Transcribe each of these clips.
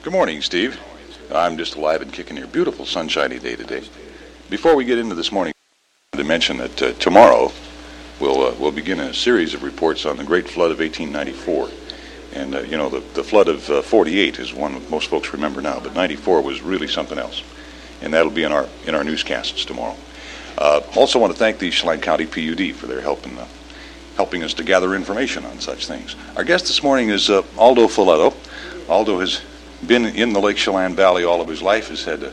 Good morning, Steve. I'm just alive and kicking here. Beautiful sunshiny day today. Before we get into this morning, I wanted to mention that tomorrow we'll begin a series of reports on the Great Flood of 1894. And the flood of 48 is one that most folks remember now, but 94 was really something else. And that'll be in our newscasts tomorrow. Also want to thank the Chelan County PUD for their help in helping us to gather information on such things. Our guest this morning is Aldo Folletto. Aldo has been in the Lake Chelan Valley all of his life, has had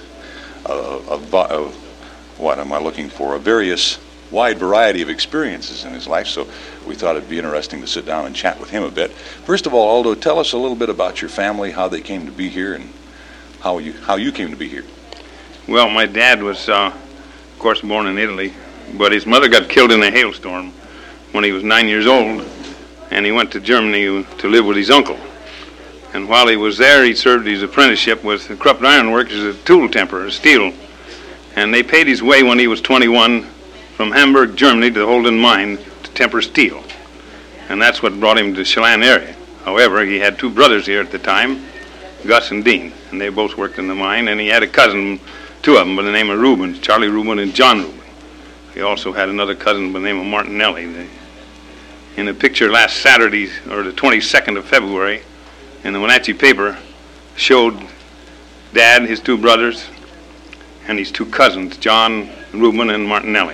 a various wide variety of experiences in his life, so we thought it'd be interesting to sit down and chat with him a bit. First of all, Aldo, tell us a little bit about your family, how they came to be here, and how you came to be here. Well, my dad was, of course, born in Italy, but his mother got killed in a hailstorm when he was 9 years old, and he went to Germany to live with his uncle. And while he was there, he served his apprenticeship with the Krupp Iron Works as a tool temperer, steel. And they paid his way when he was 21 from Hamburg, Germany to the Holden mine to temper steel. And that's what brought him to the Chelan area. However, he had two brothers here at the time, Gus and Dean, and they both worked in the mine. And he had a cousin, two of them, by the name of Reuben, Charlie Reuben and John Reuben. He also had another cousin by the name of Martinelli. In a picture last Saturday, or the 22nd of February, in the Wenatchee paper, showed Dad, his two brothers, and his two cousins, John Reuben and Martinelli.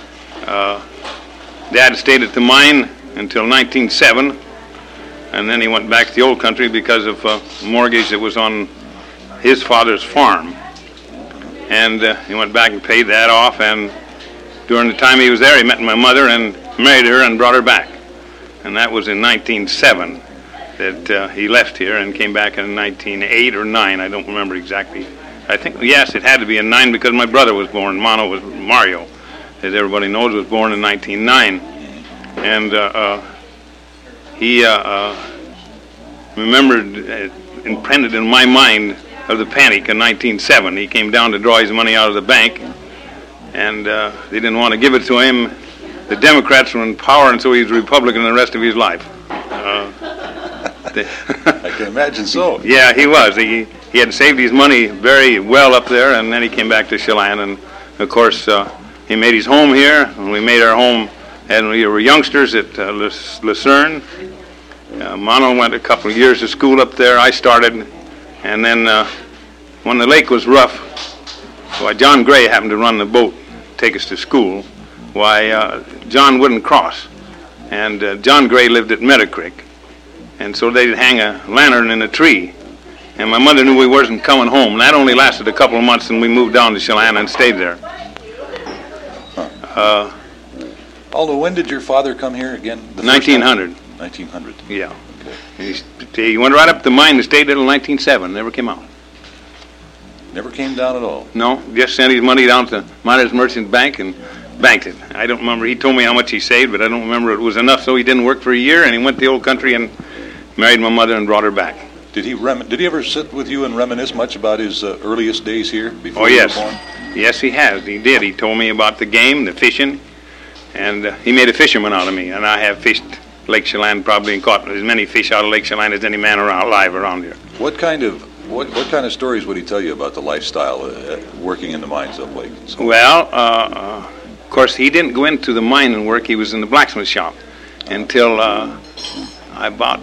Dad stayed at the mine until 1907, and then he went back to the old country because of a mortgage that was on his father's farm. And he went back and paid that off, and during the time he was there, he met my mother and married her and brought her back. And that was in 1907 that he left here and came back in 1908 or 9, I don't remember exactly. I think, yes, it had to be in 9 because my brother was born. Mario, as everybody knows, was born in 1909. And he remembered, imprinted in my mind of the panic in 1907. He came down to draw his money out of the bank, and they didn't want to give it to him. The Democrats were in power, and so he was a Republican the rest of his life. I can imagine so. Yeah, he was. He had saved his money very well up there, and then he came back to Chelan. And, of course, he made his home here, and we made our home, and we were youngsters at Lucerne. Mono went a couple of years to school up there. I started, and then when the lake was rough, John Gray happened to run the boat, take us to school. John wouldn't cross, and John Gray lived at Meadow Creek. And so they'd hang a lantern in a tree. And my mother knew we wasn't coming home. And that only lasted a couple of months, and we moved down to Chelan and stayed there. Aldo, when did your father come here again? 1900. 1900. Yeah. Okay. He went right up the mine and stayed there until 1907. Never came out. Never came down at all? No, just sent his money down to Miners Merchant Bank and banked it. I don't remember. He told me how much he saved, but I don't remember it was enough, so he didn't work for a year, and he went to the old country and married my mother and brought her back. Did he ever sit with you and reminisce much about his earliest days here before you were born? Yes, he has. He did. He told me about the game, the fishing, and he made a fisherman out of me. And I have fished Lake Chelan probably and caught as many fish out of Lake Chelan as any man alive around here. What kind of stories would he tell you about the lifestyle working in the mines up lake? Well, of course, he didn't go into the mine and work. He was in the blacksmith shop until about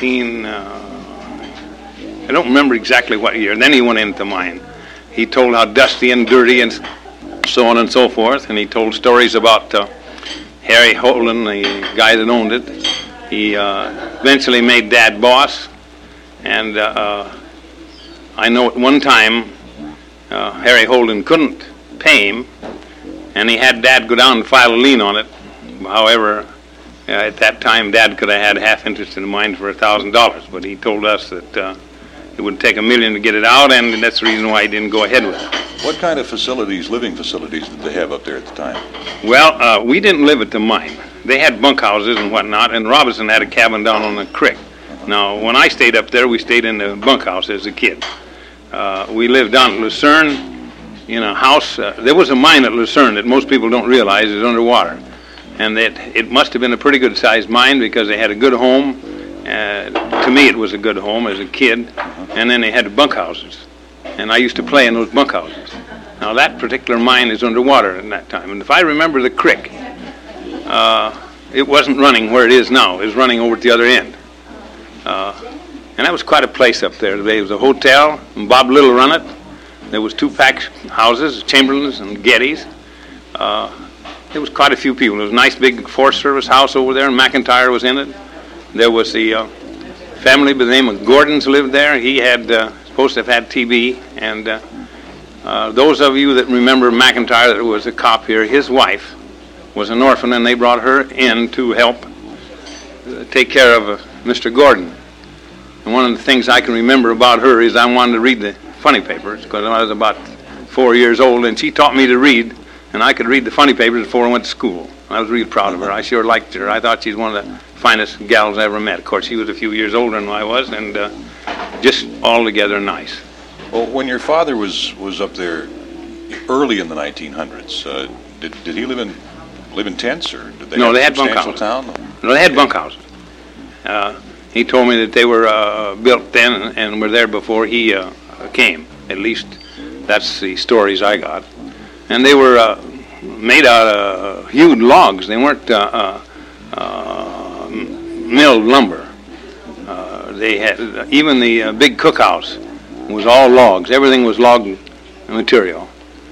I don't remember exactly what year. Then he went into the mine. He told how dusty and dirty and so on and so forth, and he told stories about Harry Holden, the guy that owned it. He eventually made Dad boss, and I know at one time Harry Holden couldn't pay him, and he had Dad go down and file a lien on it. However, at that time, Dad could have had half interest in the mine for $1,000, but he told us that it would take $1 million to get it out, and that's the reason why he didn't go ahead with it. What kind of living facilities, did they have up there at the time? Well, we didn't live at the mine. They had bunkhouses and whatnot, and Robinson had a cabin down on the creek. Now, when I stayed up there, we stayed in the bunkhouse as a kid. We lived down at Lucerne in a house. There was a mine at Lucerne that most people don't realize is underwater. And it must have been a pretty good-sized mine because they had a good home, To me, it was a good home as a kid. And then they had bunkhouses. And I used to play in those bunkhouses. Now, that particular mine is underwater at that time. And if I remember the creek, it wasn't running where it is now. It was running over at the other end. And that was quite a place up there. There was a hotel, and Bob Little run it. There was 2 pack houses, Chamberlain's and Getty's. There was quite a few people. There was a nice big Forest Service house over there, and McIntyre was in it. There was the family by the name of Gordons lived there. He had supposed to have had TB, and those of you that remember McIntyre, that was a cop here, his wife was an orphan, and they brought her in to help take care of Mr. Gordon. And one of the things I can remember about her is I wanted to read the funny papers because I was about 4 years old, and she taught me to read, and I could read the funny papers before I went to school. I was really proud of her. I sure liked her. I thought she's one of the finest gals I ever met. Of course, she was a few years older than I was, and just altogether nice. Well, when your father was up there early in the 1900s, did he live in tents, or did they No, have they a had substantial bunkhouses. town? No, they had bunkhouses. He told me that they were built then and were there before he came. At least that's the stories I got. And they were made out of hewed logs. They weren't milled lumber. They had even the big cookhouse was all logs. Everything was log material.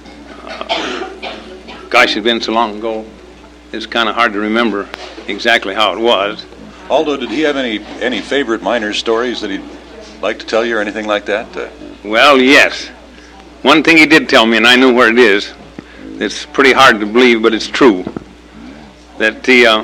Gosh, it's been so long ago. It's kind of hard to remember exactly how it was. Aldo, did he have any favorite miner stories that he'd like to tell you or anything like that? Well, yes. One thing he did tell me, and I knew where it is. It's pretty hard to believe, but it's true. That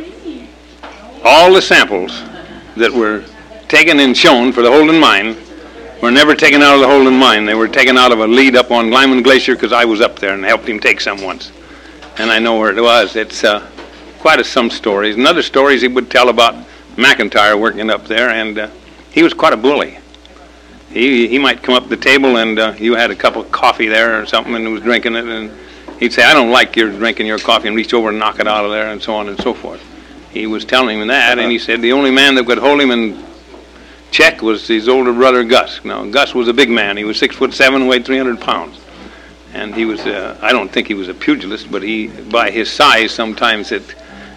all the samples that were taken and shown for the Holden mine were never taken out of the Holden mine. They were taken out of a lead up on Lyman Glacier because I was up there and helped him take some once. And I know where it was. It's quite some stories. And other stories he would tell about McIntyre working up there, and he was quite a bully. He might come up to the table and you had a cup of coffee there or something and was drinking it, and he'd say, "I don't like your drinking your coffee," and reach over and knock it out of there, and so on and so forth. He was telling him that, and he said the only man that could hold him in check was his older brother Gus. Now, Gus was a big man. He was 6'7", weighed 300 pounds. And he was, I don't think he was a pugilist, but by his size, sometimes it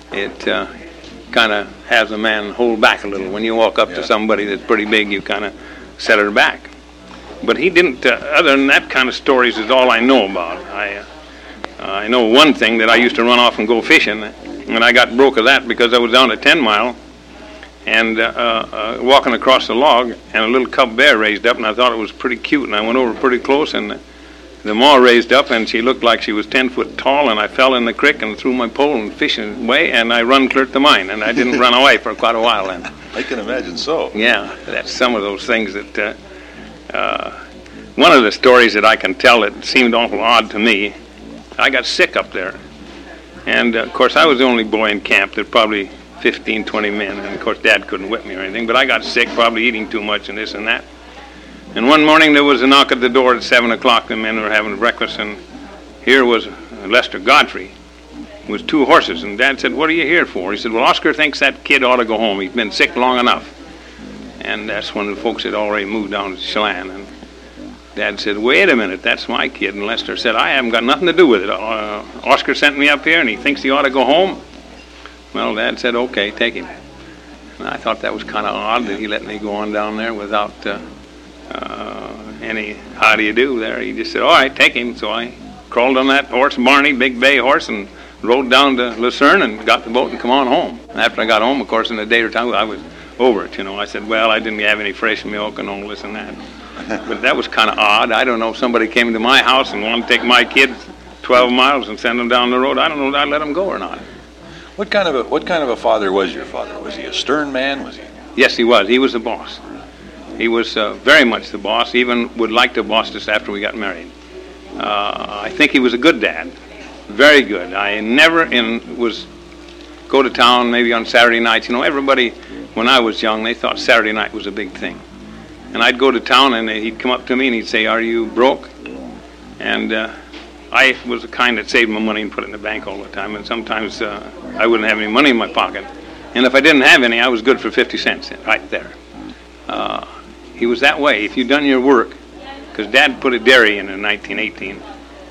kind of has a man hold back a little. When you walk up to somebody that's pretty big, you kind of set her back. But he didn't, other than that kind of stories is all I know about. I know one thing, that I used to run off and go fishing, and I got broke of that because I was down at 10 Mile and walking across the log, and a little cub bear raised up, and I thought it was pretty cute, and I went over pretty close, and the maw raised up, and she looked like she was 10 foot tall, and I fell in the creek and threw my pole and fishing away, and I run clear to mine, and I didn't run away for quite a while then. I can imagine so. Yeah, that's some of those things that, one of the stories that I can tell that seemed awful odd to me, I got sick up there, and of course I was the only boy in camp. There were probably 15, 20 men, and of course Dad couldn't whip me or anything, but I got sick, probably eating too much and this and that. And one morning there was a knock at the door at 7 o'clock. The men were having breakfast, and here was Lester Godfrey with 2 horses. And Dad said, "What are you here for?" He said, "Well, Oscar thinks that kid ought to go home. He's been sick long enough." And that's when the folks had already moved down to Chelan. And Dad said, "Wait a minute, that's my kid." And Lester said, "I haven't got nothing to do with it. Oscar sent me up here, and he thinks he ought to go home." Well, Dad said, "Okay, take him." And I thought that was kind of odd that he let me go on down there without any how do you do there. He just said, "All right, take him." So I crawled on that horse, Barney, big bay horse, and rode down to Lucerne and got the boat and come on home. And after I got home, of course, in a day or two, I was over it, I said, well, I didn't have any fresh milk and all this and that. But that was kind of odd. I don't know if somebody came to my house and wanted to take my kids 12 miles and send them down the road. I don't know if I'd let them go or not. What kind of a father was your father? Was he a stern man? Was he? Yes, he was. He was the boss. He was very much the boss. Even would like to boss us after we got married. I think he was a good dad. Very good. I never was go to town maybe on Saturday nights. Everybody, when I was young, they thought Saturday night was a big thing. And I'd go to town and he'd come up to me and he'd say, "Are you broke?" And I was the kind that saved my money and put it in the bank all the time. And sometimes I wouldn't have any money in my pocket. And if I didn't have any, I was good for 50 cents right there. He was that way. If you'd done your work, because Dad put a dairy in 1918,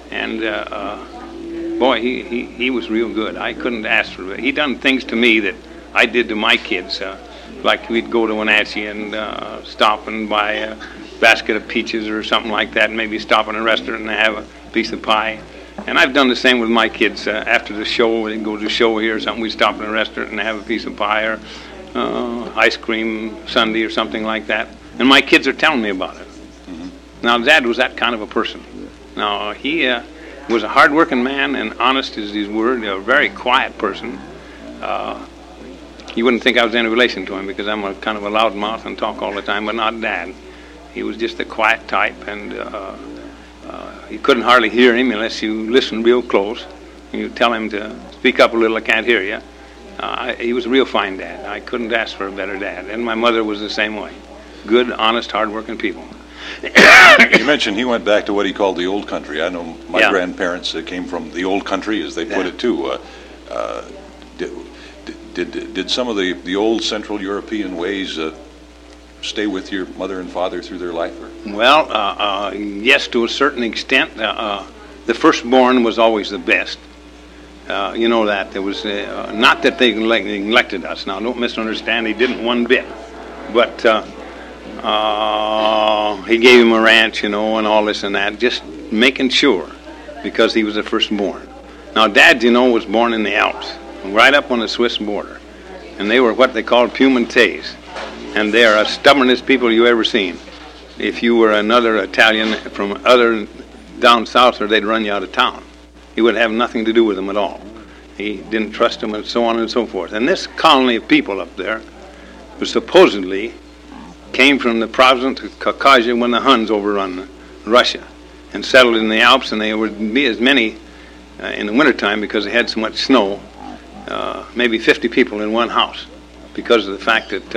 and boy, he was real good. I couldn't ask for it. He done things to me that I did to my kids. Like we'd go to Wenatchee and stop and buy a basket of peaches or something like that, and maybe stop in a restaurant and have a piece of pie. And I've done the same with my kids. After the show, we'd go to a show here or something, we'd stop in a restaurant and have a piece of pie or ice cream sundae or something like that. And my kids are telling me about it. Mm-hmm. Now, Dad was that kind of a person. Now, he was a hard-working man and honest as his word, a very quiet person. You wouldn't think I was any relation to him because I'm a kind of a loudmouth and talk all the time, but not Dad. He was just a quiet type, and you couldn't hardly hear him unless you listened real close. You tell him to speak up a little, I can't hear you. He was a real fine dad. I couldn't ask for a better dad. And my mother was the same way. Good, honest, hard-working people. You mentioned he went back to what he called the old country. I know my grandparents came from the old country, as they put it, too. Did some of the old Central European ways stay with your mother and father through their life? Well, yes, to a certain extent. The firstborn was always the best. You know that. There was not that they neglected us. Now, don't misunderstand. He didn't one bit. But he gave him a ranch, and all this and that, just making sure, because he was the firstborn. Now, Dad, was born in the Alps, right up on the Swiss border. And they were what they called Piedmontese. And they are the stubbornest people you ever seen. If you were another Italian from other down south, or they'd run you out of town. He would have nothing to do with them at all. He didn't trust them, and so on and so forth. And this colony of people up there was supposedly came from the province of Caucasia when the Huns overrun Russia and settled in the Alps, and they would be as many in the wintertime because they had so much snow, maybe 50 people in one house because of the fact that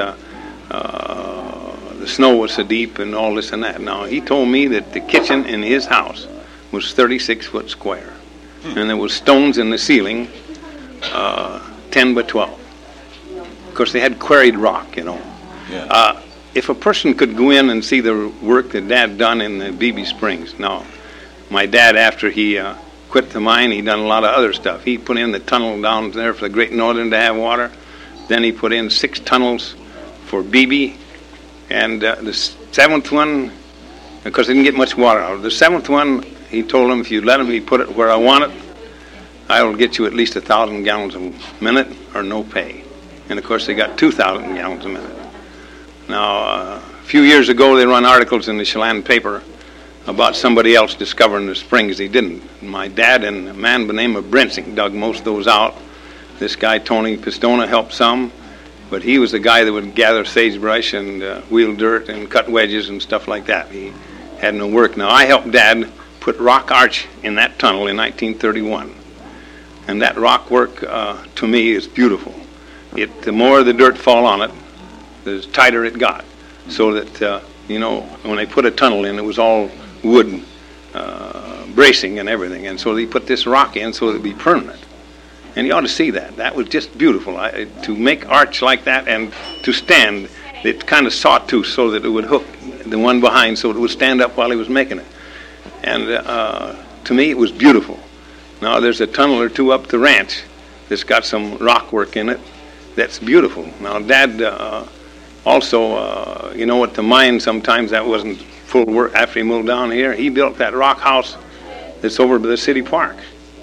the snow was so deep and all this and that. Now, he told me that the kitchen in his house was 36 foot square, and there was stones in the ceiling 10 by 12. Of course, they had quarried rock, Yeah. If a person could go in and see the work that Dad done in the BB Springs. Now, my dad, after he quit the mine, he done a lot of other stuff. He put in the tunnel down there for the Great Northern to have water. Then he put in 6 tunnels for BB. And the 7th one, because they didn't get much water out of it. The 7th one, he told them, if you let me put it where I want it, I will get you at least 1,000 gallons a minute or no pay. And, of course, they got 2,000 gallons a minute. Now, a few years ago, they run articles in the Chelan paper about somebody else discovering the springs. He didn't. My dad and a man by the name of Brensing dug most of those out. This guy, Tony Pistona, helped some, but he was the guy that would gather sagebrush and wheel dirt and cut wedges and stuff like that. He had no work. Now, I helped Dad put rock arch in that tunnel in 1931. And that rock work, to me, is beautiful. The more the dirt fall on it, the tighter it got. So that, when they put a tunnel in, it was all wood bracing and everything. And so they put this rock in so it would be permanent. And you ought to see that. That was just beautiful. To make arch like that and to stand, it kind of sawtooth so that it would hook the one behind so it would stand up while he was making it. And to me, it was beautiful. Now, there's a tunnel or two up the ranch that's got some rock work in it that's beautiful. Now, Dad also, at the mine, sometimes that wasn't full work after he moved down here. He built that rock house that's over by the city park.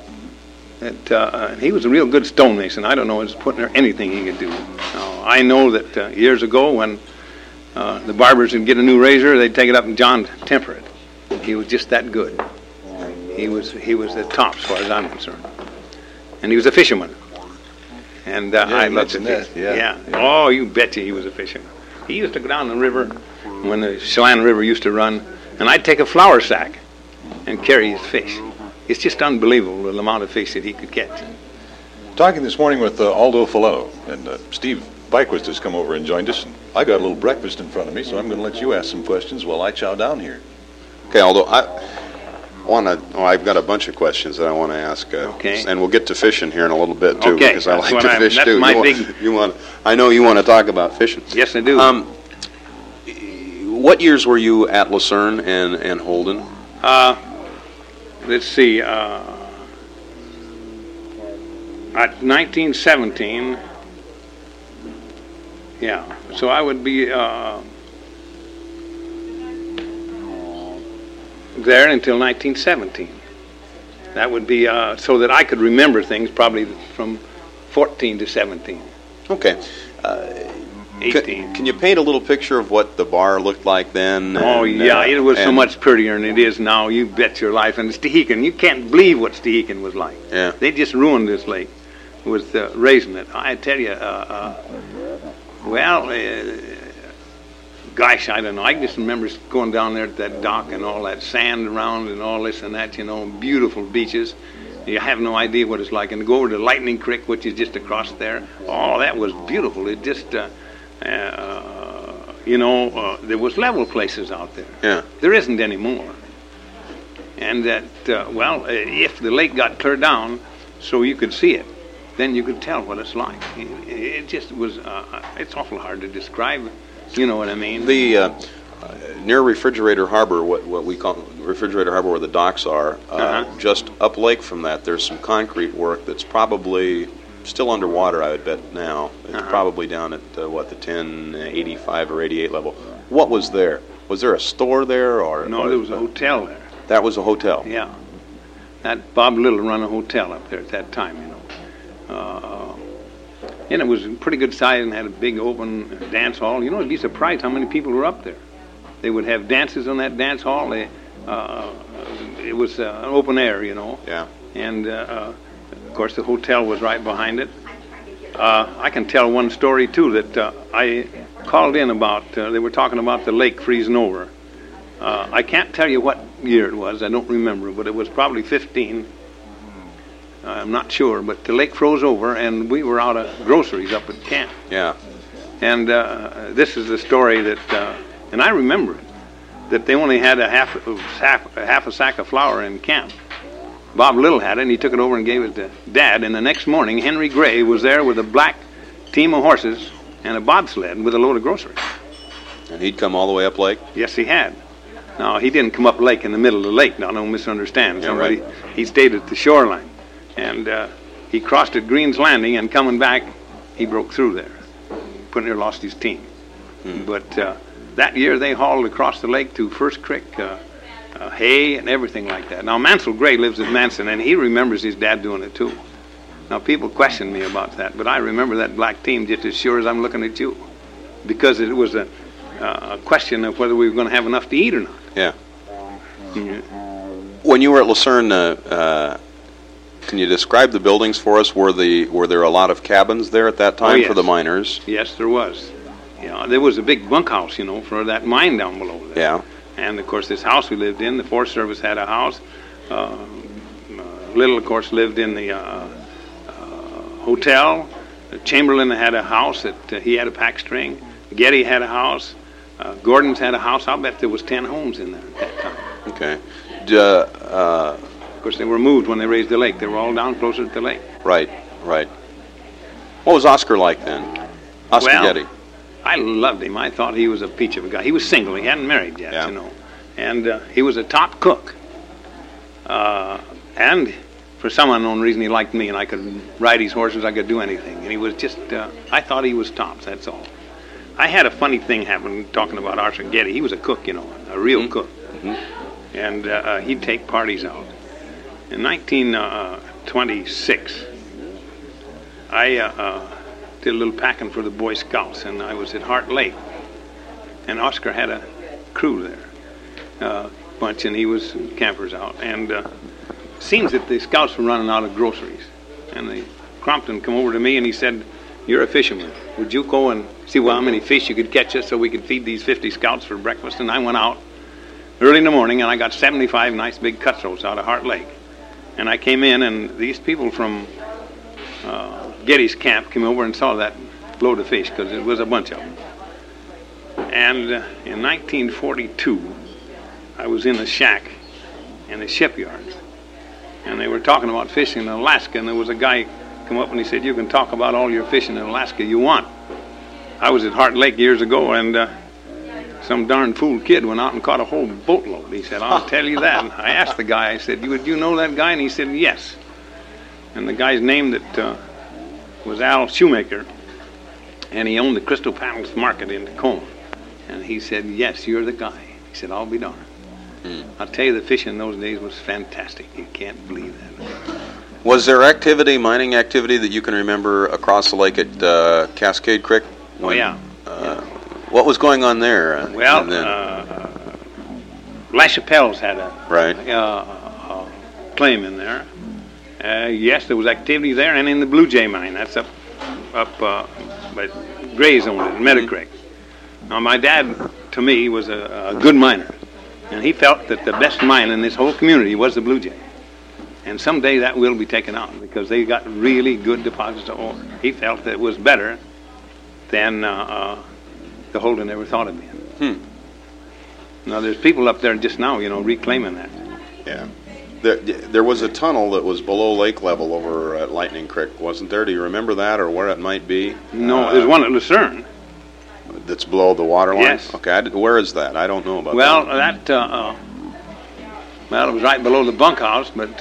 He was a real good stonemason. I don't know, he was putting there anything he could do. Now, I know that years ago when the barbers would get a new razor, they'd take it up and John temper it. He was just that good. He was the top as far as I'm concerned. And he was a fisherman. And I loved it. Yeah. Oh, you betcha he was a fisherman. He used to go down the river when the Chelan River used to run, and I'd take a flour sack and carry his fish. It's just unbelievable the amount of fish that he could catch. Talking this morning with Aldo Falletto, and Steve Byquist has come over and joined us. And I got a little breakfast in front of me, so I'm going to let you ask some questions while I chow down here. Okay, Aldo, I've got a bunch of questions that I want to ask. Okay. And we'll get to fishing here in a little bit too, okay. because I like to fish too. That's my big. You want? I know you want to talk about fishing. Yes, I do. What years were you at Lucerne and Holden? Let's see. At 1917, yeah. So I would be there until 1917. That would be so that I could remember things probably from 14 to 17. Okay. 18. Can you paint a little picture of what the bar looked like then? Oh, yeah, it was so much prettier than it is now. You bet your life. And Stehekin, you can't believe what Stehekin was like. Yeah. They just ruined this lake with raising it. I tell you, gosh, I don't know. I just remember going down there at that dock and all that sand around and all this and that, you know, beautiful beaches. You have no idea what it's like. And to go over to Lightning Creek, which is just across there, oh, that was beautiful. It just... there was level places out there. Yeah. There isn't anymore. And that, if the lake got cleared down so you could see it, then you could tell what it's like. It just was, it's awful hard to describe. You know what I mean? The near Refrigerator Harbor, what we call Refrigerator Harbor, where the docks are, just up lake from that, there's some concrete work that's probably still underwater, I would bet now. It's probably down at, the 1085 or 88 level. What was there? Was there a store there? No, there was a hotel there. That was a hotel? Yeah. That Bob Little run a hotel up there at that time, you know. And it was pretty good size and had a big open dance hall. You know, you'd be surprised how many people were up there. They would have dances on that dance hall. It was open air, you know. Yeah. And... of course, the hotel was right behind it. I can tell one story, too, that I called in about. They were talking about the lake freezing over. I can't tell you what year it was. I don't remember, but it was probably 15. I'm not sure, but the lake froze over, and we were out of groceries up at camp. Yeah. And this is the story that, and I remember it, that they only had a half a sack of flour in camp. Bob Little had it, and he took it over and gave it to Dad. And the next morning, Henry Gray was there with a black team of horses and a bobsled with a load of groceries. And he'd come all the way up lake? Yes, he had. Now, he didn't come up lake in the middle of the lake. Now, don't misunderstand. Yeah, right. He stayed at the shoreline. And he crossed at Green's Landing, and coming back, he broke through there. Pretty near lost his team. But that year, they hauled across the lake to First Creek, hay and everything like that. Now, Mansell Gray lives at Manson, and he remembers his dad doing it, too. Now, people question me about that, but I remember that black team just as sure as I'm looking at you, because it was a question of whether we were going to have enough to eat or not. Yeah. Yeah. When you were at Lucerne, can you describe the buildings for us? Were there a lot of cabins there at that time for the miners? Yes, there was. Yeah, there was a big bunkhouse, you know, for that mine down below there. Yeah. And, of course, this house we lived in, the Forest Service had a house. Little, of course, lived in the hotel. Chamberlain had a house that he had a pack string. Getty had a house. Gordon's had a house. I'll bet there was 10 homes in there at that time. Okay. Of course, they were moved when they raised the lake. They were all down closer to the lake. Right. What was Oscar like then? Oscar Getty. I loved him. I thought he was a peach of a guy. He was single. He hadn't married yet, you know. And he was a top cook. And for some unknown reason, he liked me, and I could ride his horses. I could do anything. And he was just, I thought he was tops, that's all. I had a funny thing happen talking about Oscar Getty. He was a cook, you know, a real cook. And he'd take parties out. In 1926, I did a little packing for the Boy Scouts, and I was at Heart Lake. And Oscar had a crew there, bunch, and he was campers out. And it seems that the Scouts were running out of groceries. And the Crompton come over to me, and he said, "You're a fisherman. Would you go and see how many fish you could catch us so we could feed these 50 Scouts for breakfast?" And I went out early in the morning, and I got 75 nice big cutthroats out of Heart Lake. And I came in, and these people from Getty's camp came over and saw that load of fish, because it was a bunch of them. And in 1942, I was in a shack in the shipyards, and they were talking about fishing in Alaska, and there was a guy come up and he said, "You can talk about all your fishing in Alaska you want, I was at Heart Lake years ago, and some darn fool kid went out and caught a whole boatload. He said, I'll tell you that. And I asked the guy, I said, you know that guy? And he said, yes. And the guy's name that was Al Shoemaker, and he owned the Crystal Palace Market in Tacoma. And he said, yes, you're the guy. He said, I'll be darned. I'll tell you, the fishing in those days was fantastic. You can't believe that. Was there mining activity that you can remember across the lake at Cascade Creek? Oh, yeah. What was going on there? Well, La Chapelle's had a claim in there. Yes, there was activity there, and in the Blue Jay mine. That's up by Gray's owned it, in Meadow Creek. Now, my dad, to me, was a good miner, and he felt that the best mine in this whole community was the Blue Jay. And someday that will be taken out because they got really good deposits of ore. He felt that it was better than the Holden ever thought of being. Now, there's people up there just now, reclaiming that. Yeah. There was a tunnel that was below lake level over at Lightning Creek, wasn't there? Do you remember that or where it might be? No, there's one at Lucerne. That's below the water line? Yes. Okay, where is that? I don't know about that. Well, it was right below the bunkhouse, but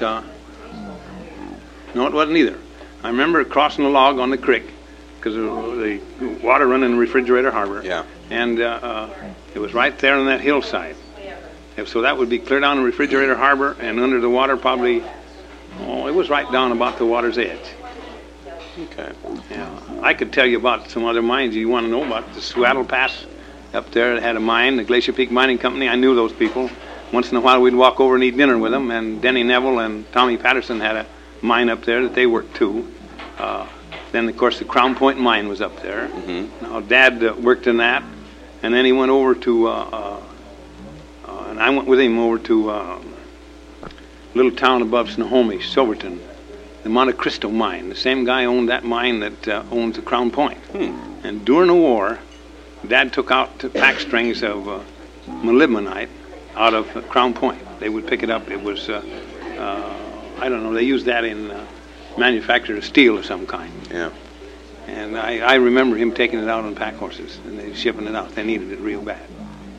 no, it wasn't either. I remember crossing the log on the creek because the water running in Refrigerator Harbor. Yeah. And it was right there on that hillside. So that would be clear down in Refrigerator Harbor and under the water probably, it was right down about the water's edge. Okay. Yeah. I could tell you about some other mines you want to know about. The Swaddle Pass up there had a mine, the Glacier Peak Mining Company. I knew those people. Once in a while we'd walk over and eat dinner with them, and Denny Neville and Tommy Patterson had a mine up there that they worked too. Then, of course, the Crown Point mine was up there. Now, Dad worked in that, and then he went over to, and I went with him over to a little town above Snohomish, Silverton, the Monte Cristo mine. The same guy owned that mine that owns the Crown Point. And during the war, Dad took out pack strings of molybdenite out of Crown Point. They would pick it up. It was, I don't know, they used that in manufacture of steel of some kind. Yeah. And I remember him taking it out on pack horses and they shipping it out. They needed it real bad.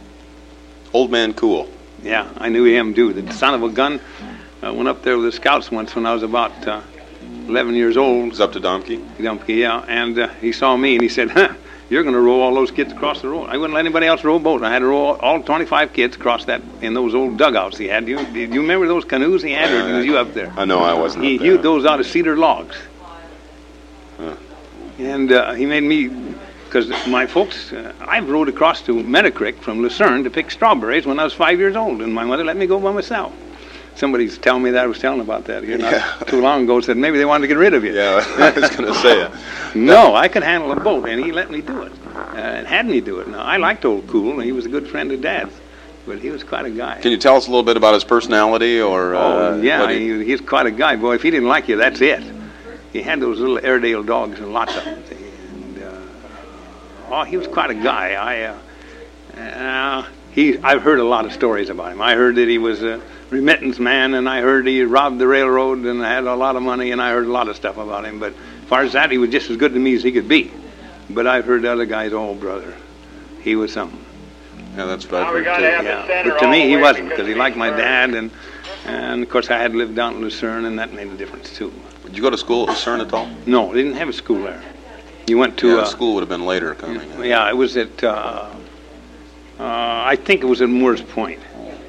Old man cool. Yeah, I knew him too. The son of a gun went up there with the scouts once when I was about 11 years old. It was up to Domke? Domke, yeah. And he saw me and he said, you're going to row all those kids across the road. I wouldn't let anybody else row a boat. I had to row all 25 kids across that in those old dugouts he had. Do you remember those canoes he had, or was you up there? No, I wasn't He up there. hewed those out of cedar logs. And he made me, because my folks, I rode across to Meadow Creek from Lucerne to pick strawberries when I was 5 years old, and my mother let me go by myself. Somebody's telling me that. I was telling about that here not too long ago. Said maybe they wanted to get rid of you. Yeah, I was going to say it. No, I could handle a boat, and he let me do it, and had me do it. Now, I liked Old Cool, and he was a good friend of Dad's, but he was quite a guy. Can you tell us a little bit about his personality? Or he's quite a guy. Boy, if he didn't like you, that's it. He had those little Airedale dogs, and lots of them. And, he was quite a guy. I've heard a lot of stories about him. I heard that he was a remittance man, and I heard he robbed the railroad and had a lot of money, and I heard a lot of stuff about him. But as far as that, he was just as good to me as he could be. But I've heard the other guys, brother, he was something. Yeah, that's bad. But to me, he wasn't, because he liked my dad, and of course I had lived down in Lucerne, and that made a difference too. Did you go to school at Lucerne at all? No, they didn't have a school there. You went to school would have been later coming. Yeah, it was at I think it was at Moore's Point.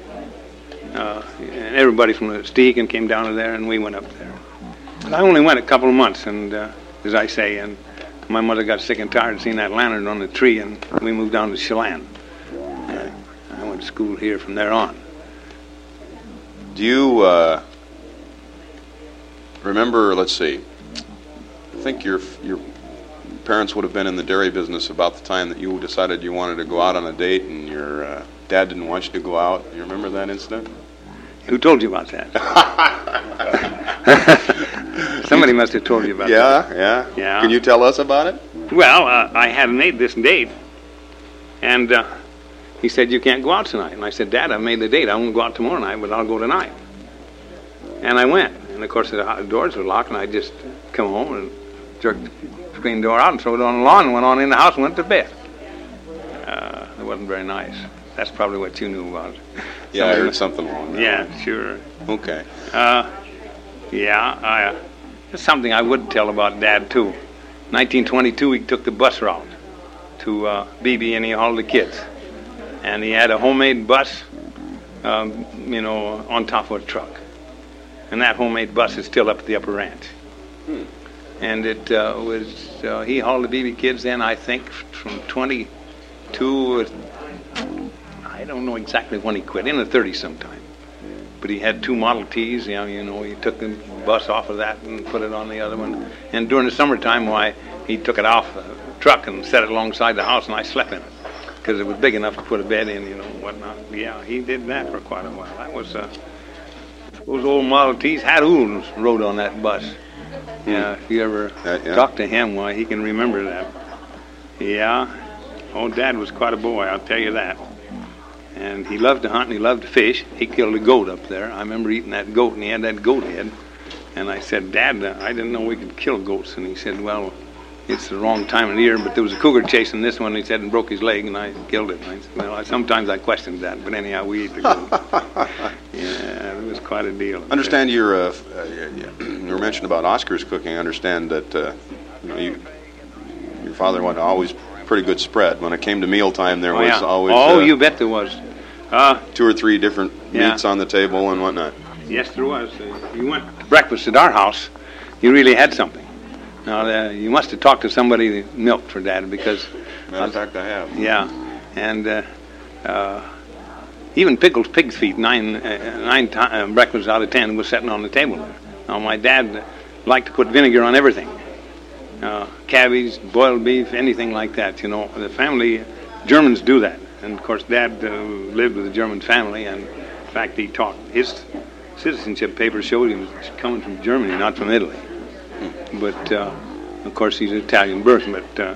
And everybody from the Stehegan came down to there, and we went up there. But I only went a couple of months, and as I say, and my mother got sick and tired of seeing that lantern on the tree, and we moved down to Chelan. I went to school here from there on. Do you remember, let's see, I think your parents would have been in the dairy business about the time that you decided you wanted to go out on a date, and your dad didn't want you to go out. You remember that incident? Who told you about that? Somebody must have told you about that. Yeah. Can you tell us about it? Well, I had made this date, and he said, you can't go out tonight. And I said, Dad, I made the date. I won't go out tomorrow night, but I'll go tonight. And I went. And, of course, the doors were locked, and I just come home and jerked screen door out and threw it on the lawn and went on in the house and went to bed. It wasn't very nice. That's probably what you knew about it. Yeah, I heard something along that. Yeah, sure. Okay. There's something I would tell about Dad, too. 1922, he took the bus route to Beebe, and he hauled the kids. And he had a homemade bus, on top of a truck. And that homemade bus is still up at the upper ranch. And it he hauled the Beebe kids then, I think, from 22, I don't know exactly when he quit, in the 30s sometime. But he had 2 Model Ts, he took the bus off of that and put it on the other one. And during the summertime, he took it off the truck and set it alongside the house, and I slept in it. Because it was big enough to put a bed in, whatnot. Yeah, he did that for quite a while. That was, those old Model Ts, Hat Ools rode on that bus. Yeah, if you ever talk to him, why, he can remember that. Yeah, old Dad was quite a boy, I'll tell you that. And he loved to hunt and he loved to fish. He killed a goat up there. I remember eating that goat, and he had that goat head. And I said, Dad, I didn't know we could kill goats. And he said, well, it's the wrong time of the year, but there was a cougar chasing this one, he said, and broke his leg, and I killed it. And I said, well, sometimes I questioned that, but anyhow, we ate the goat. Yeah, it was quite a deal. I understand you were mentioning about Oscar's cooking. I understand that your father was always pretty good spread. When it came to mealtime, there was always... Oh, you bet there was. 2 or 3 different meats on the table and whatnot. Yes, there was. You went to breakfast at our house, you really had something. Now, you must have talked to somebody that milked for Dad, because... Matter of fact, I have. Yeah, and even Pickles' pig's feet, 9 breakfasts out of 10 was sitting on the table there. Now, my dad liked to put vinegar on everything. Cabbage, boiled beef, anything like that, The family, Germans do that. And, of course, Dad lived with a German family, and, in fact, he talked. His citizenship paper showed him coming from Germany, not from Italy. But, of course, he's Italian birth, but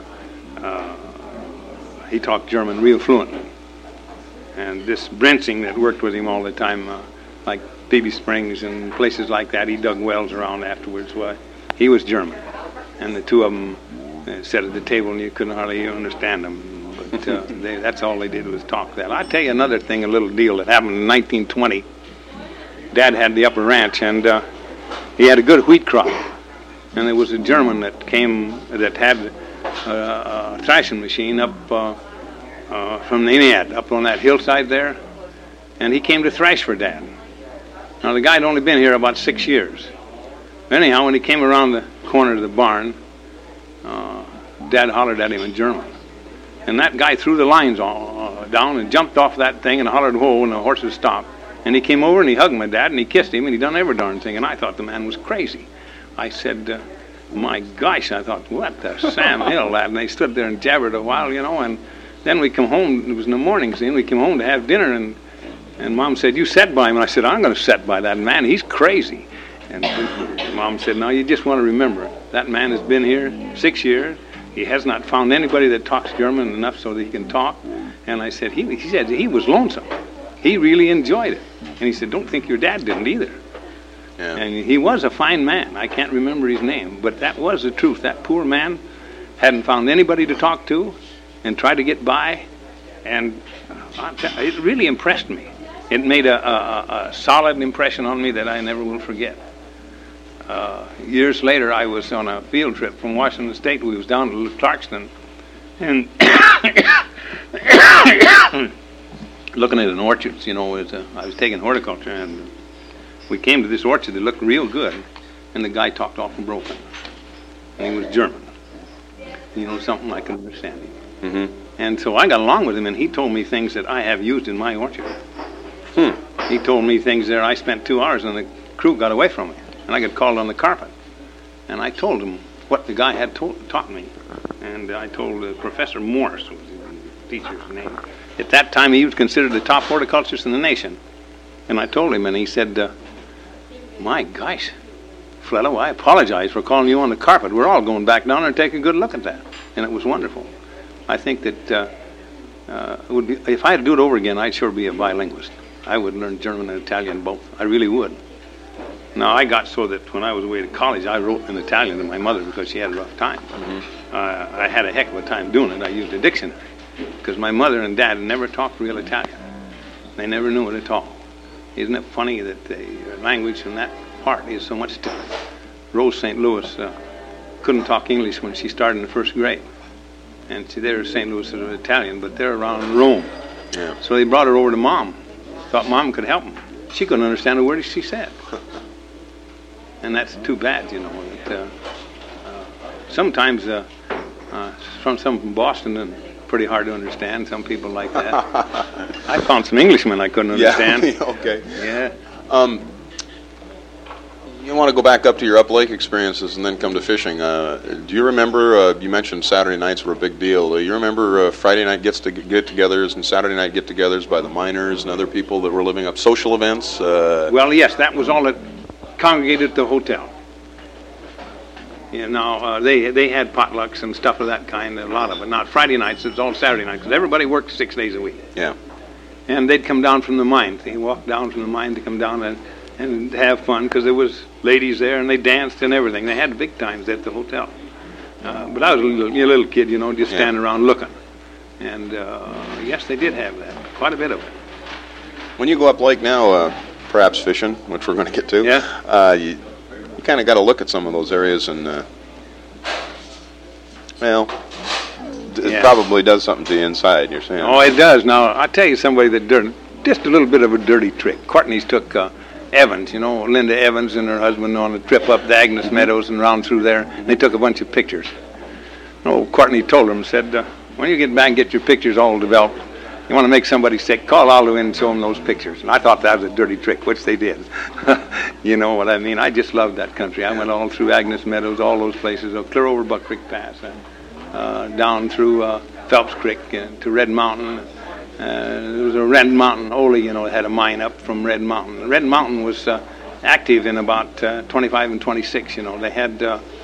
he talked German real fluently. And this Brensing that worked with him all the time, like Beebe Springs and places like that, he dug wells around afterwards. Well, he was German. And the two of them sat at the table, and you couldn't hardly understand them. But that's all they did was talk that. I'll tell you another thing, a little deal that happened in 1920. Dad had the upper ranch, and he had a good wheat crop. And there was a German that had a thrashing machine up from the Iliad, up on that hillside there. And he came to thrash for Dad. Now, the guy had only been here about 6 years. Anyhow, when he came around the corner of the barn, Dad hollered at him in German. And that guy threw the lines down and jumped off that thing and hollered, whoa, and the horses stopped. And he came over and he hugged my dad and he kissed him and he done every darn thing. And I thought the man was crazy. I said, my gosh, I thought, what the Sam Hill, lad? And they stood there and jabbered a while, and then we come home. It was in the morning, and we came home to have dinner, and Mom said, you sat by him. And I said, I'm going to sit by that man. He's crazy. And Mom said, no, you just want to remember, that man has been here 6 years. He has not found anybody that talks German enough so that he can talk. And I said, he said he was lonesome. He really enjoyed it. And he said, don't think your dad didn't either. Yeah. And he was a fine man. I can't remember his name, but that was the truth. That poor man hadn't found anybody to talk to and tried to get by. And it really impressed me. It made a solid impression on me that I never will forget. Years later, I was on a field trip from Washington State. We was down to Clarkston, and looking at an orchard. I was taking horticulture, and we came to this orchard that looked real good, and the guy talked awful broken, and he was German. Something I can understand him. Mm-hmm. And so I got along with him, and he told me things that I have used in my orchard. He told me things there. I spent 2 hours, and the crew got away from me. And I got called on the carpet. And I told him what the guy had taught me. And I told Professor Morris, was the teacher's name. At that time, he was considered the top horticulturist in the nation. And I told him, and he said, my gosh, fellow, I apologize for calling you on the carpet. We're all going back down there and take a good look at that. And it was wonderful. I think that it would be, if I had to do it over again, I'd sure be a bilingualist. I would learn German and Italian both. I really would. Now, I got so that when I was away to college, I wrote in Italian to my mother because she had a rough time. I had a heck of a time doing it. I used a dictionary because my mother and dad never talked real Italian. They never knew it at all. Isn't it funny that the language from that part is so much different? Rose St. Louis couldn't talk English when she started in the first grade. And they're St. Louis is Italian, but they're around Rome. Yeah. So they brought her over to Mom. Thought Mom could help them. She couldn't understand a word she said. And that's too bad, you know. That, sometimes from some from Boston, and pretty hard to understand. Some people like that. I found some Englishmen I couldn't understand. Yeah, okay. Yeah. You want to go back up to your Up Lake experiences and then come to fishing. Do you remember, you mentioned Saturday nights were a big deal. Do you remember Friday night get-togethers and Saturday night get-togethers by the miners and other people that were living up, social events? Well, yes, that was all that congregated at the hotel. You know, they had potlucks and stuff of that kind, a lot of it. Not Friday nights, it was all Saturday nights, because everybody worked 6 days a week. Yeah. And they'd come down from the mine. They walked down from the mine to come down and have fun, because there was ladies there, and they danced and everything. They had big times at the hotel. But I was a little kid, you know, just standing around looking. And yes, they did have that, quite a bit of it. When you go up lake now, perhaps fishing, which we're going to get to, you kind of got to look at some of those areas, and it probably does something to you inside, you're saying. Oh, it does. Now, I'll tell you somebody that just a little bit of a dirty trick. Courtney's took Evans, you know, Linda Evans and her husband on a trip up the Agnes Meadows and round through there. And they took a bunch of pictures. Oh, Courtney told them, said, when you get back and get your pictures all developed, you want to make somebody sick, call Aldo in and show them those pictures. And I thought that was a dirty trick, which they did. You know what I mean? I just loved that country. I went all through Agnes Meadows, all those places, clear over Buck Creek Pass, down through Phelps Creek to Red Mountain. There was a Red Mountain, Ole, you know, had a mine up from Red Mountain. Red Mountain was active in about 25 and 26, you know. They had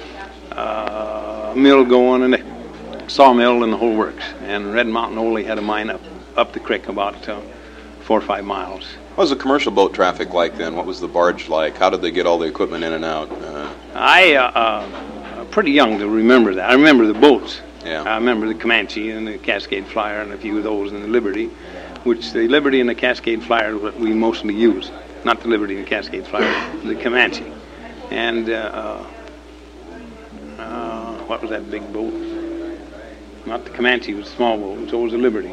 a mill going and a sawmill and the whole works. And Red Mountain, Ole had a mine up the creek about 4 or 5 miles. What was the commercial boat traffic like then? What was the barge like? How did they get all the equipment in and out? I'm pretty young to remember that. I remember the boats. Yeah. I remember the Comanche and the Cascade Flyer and a few of those, and the Liberty, which the Liberty and the Cascade Flyer is what we mostly use. Not the Liberty and the Cascade Flyer, the Comanche. And what was that big boat? Not the Comanche, it was a small boat, so was the Liberty.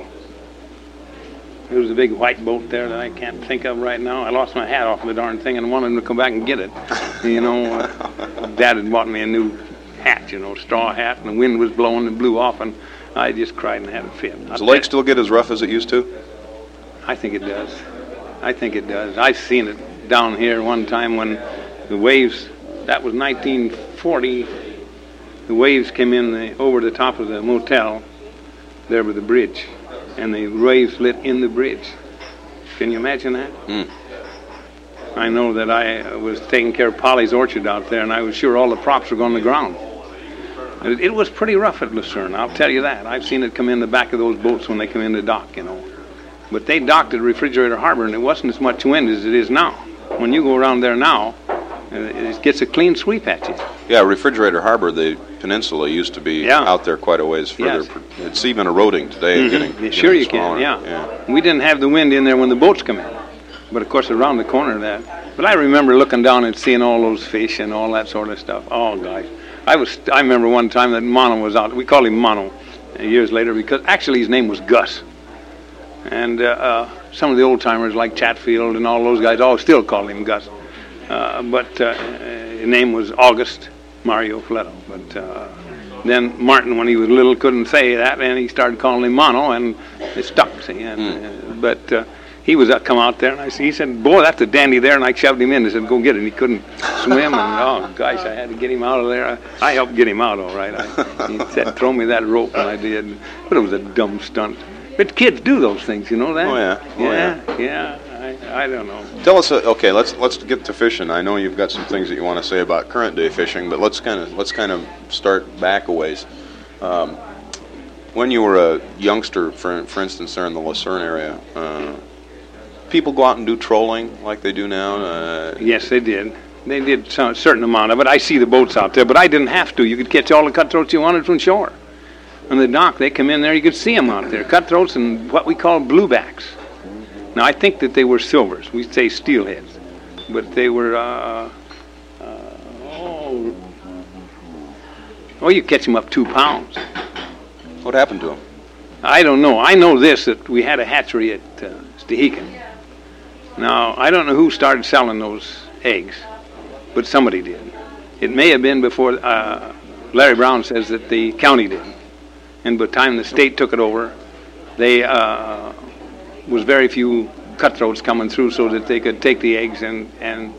There was a big white boat there that I can't think of right now. I lost my hat off the darn thing and wanted him to come back and get it. You know, Dad had bought me a new hat, you know, straw hat, and the wind was blowing and blew off, and I just cried and had a fit. Does the lake still get as rough as it used to? I think it does. I think it does. I've seen it down here one time when the waves, that was 1940, the waves came in over the top of the motel there by the bridge, and the waves lit in the bridge. Can you imagine that? I know that I was taking care of Polly's orchard out there, and I was sure all the props were going to the ground. It was pretty rough at Lucerne, I'll tell you that. I've seen it come in the back of those boats when they come in the dock, you know. But they docked at Refrigerator Harbor, and it wasn't as much wind as it is now. When you go around there now, it gets a clean sweep at you. Yeah, Refrigerator Harbor, the peninsula, used to be out there quite a ways further. Yes. It's even eroding today. Sure you smaller. can, yeah. We didn't have the wind in there when the boats come in. But, of course, around the corner of that. But I remember looking down and seeing all those fish and all that sort of stuff. Oh, gosh. I remember one time that Mono was out. We called him Mono years later because actually his name was Gus. And some of the old-timers like Chatfield and all those guys all still call him Gus. But his name was August Mario Fletto. But then Martin, when he was little, couldn't say that, and he started calling him Mono, and it stuck. See? But he was come out there, and he said, "Boy, that's a dandy there," and I shoved him in. I said, "Go get him." He couldn't swim, and oh gosh, I had to get him out of there. I helped get him out, all right. He said, "Throw me that rope," and I did. But it was a dumb stunt. But kids do those things, you know that? Oh yeah. I don't know. Tell us, okay, let's get to fishing. I know you've got some things that you want to say about current day fishing, but let's kind of start back a ways. When you were a youngster, for instance, there in the Lucerne area, people go out and do trolling like they do now? Yes, they did. They did a certain amount of it. I see the boats out there, but I didn't have to. You could catch all the cutthroats you wanted from shore. On the dock, they come in there, you could see them out there, cutthroats and what we call bluebacks. Now, I think that they were silvers. We say steelheads. But they were, you catch them up 2 pounds. What happened to them? I don't know. I know this, that we had a hatchery at Stehekin. Now, I don't know who started selling those eggs, but somebody did. It may have been before Larry Brown says that the county did. And by the time the state took it over, they was very few cutthroats coming through so that they could take the eggs and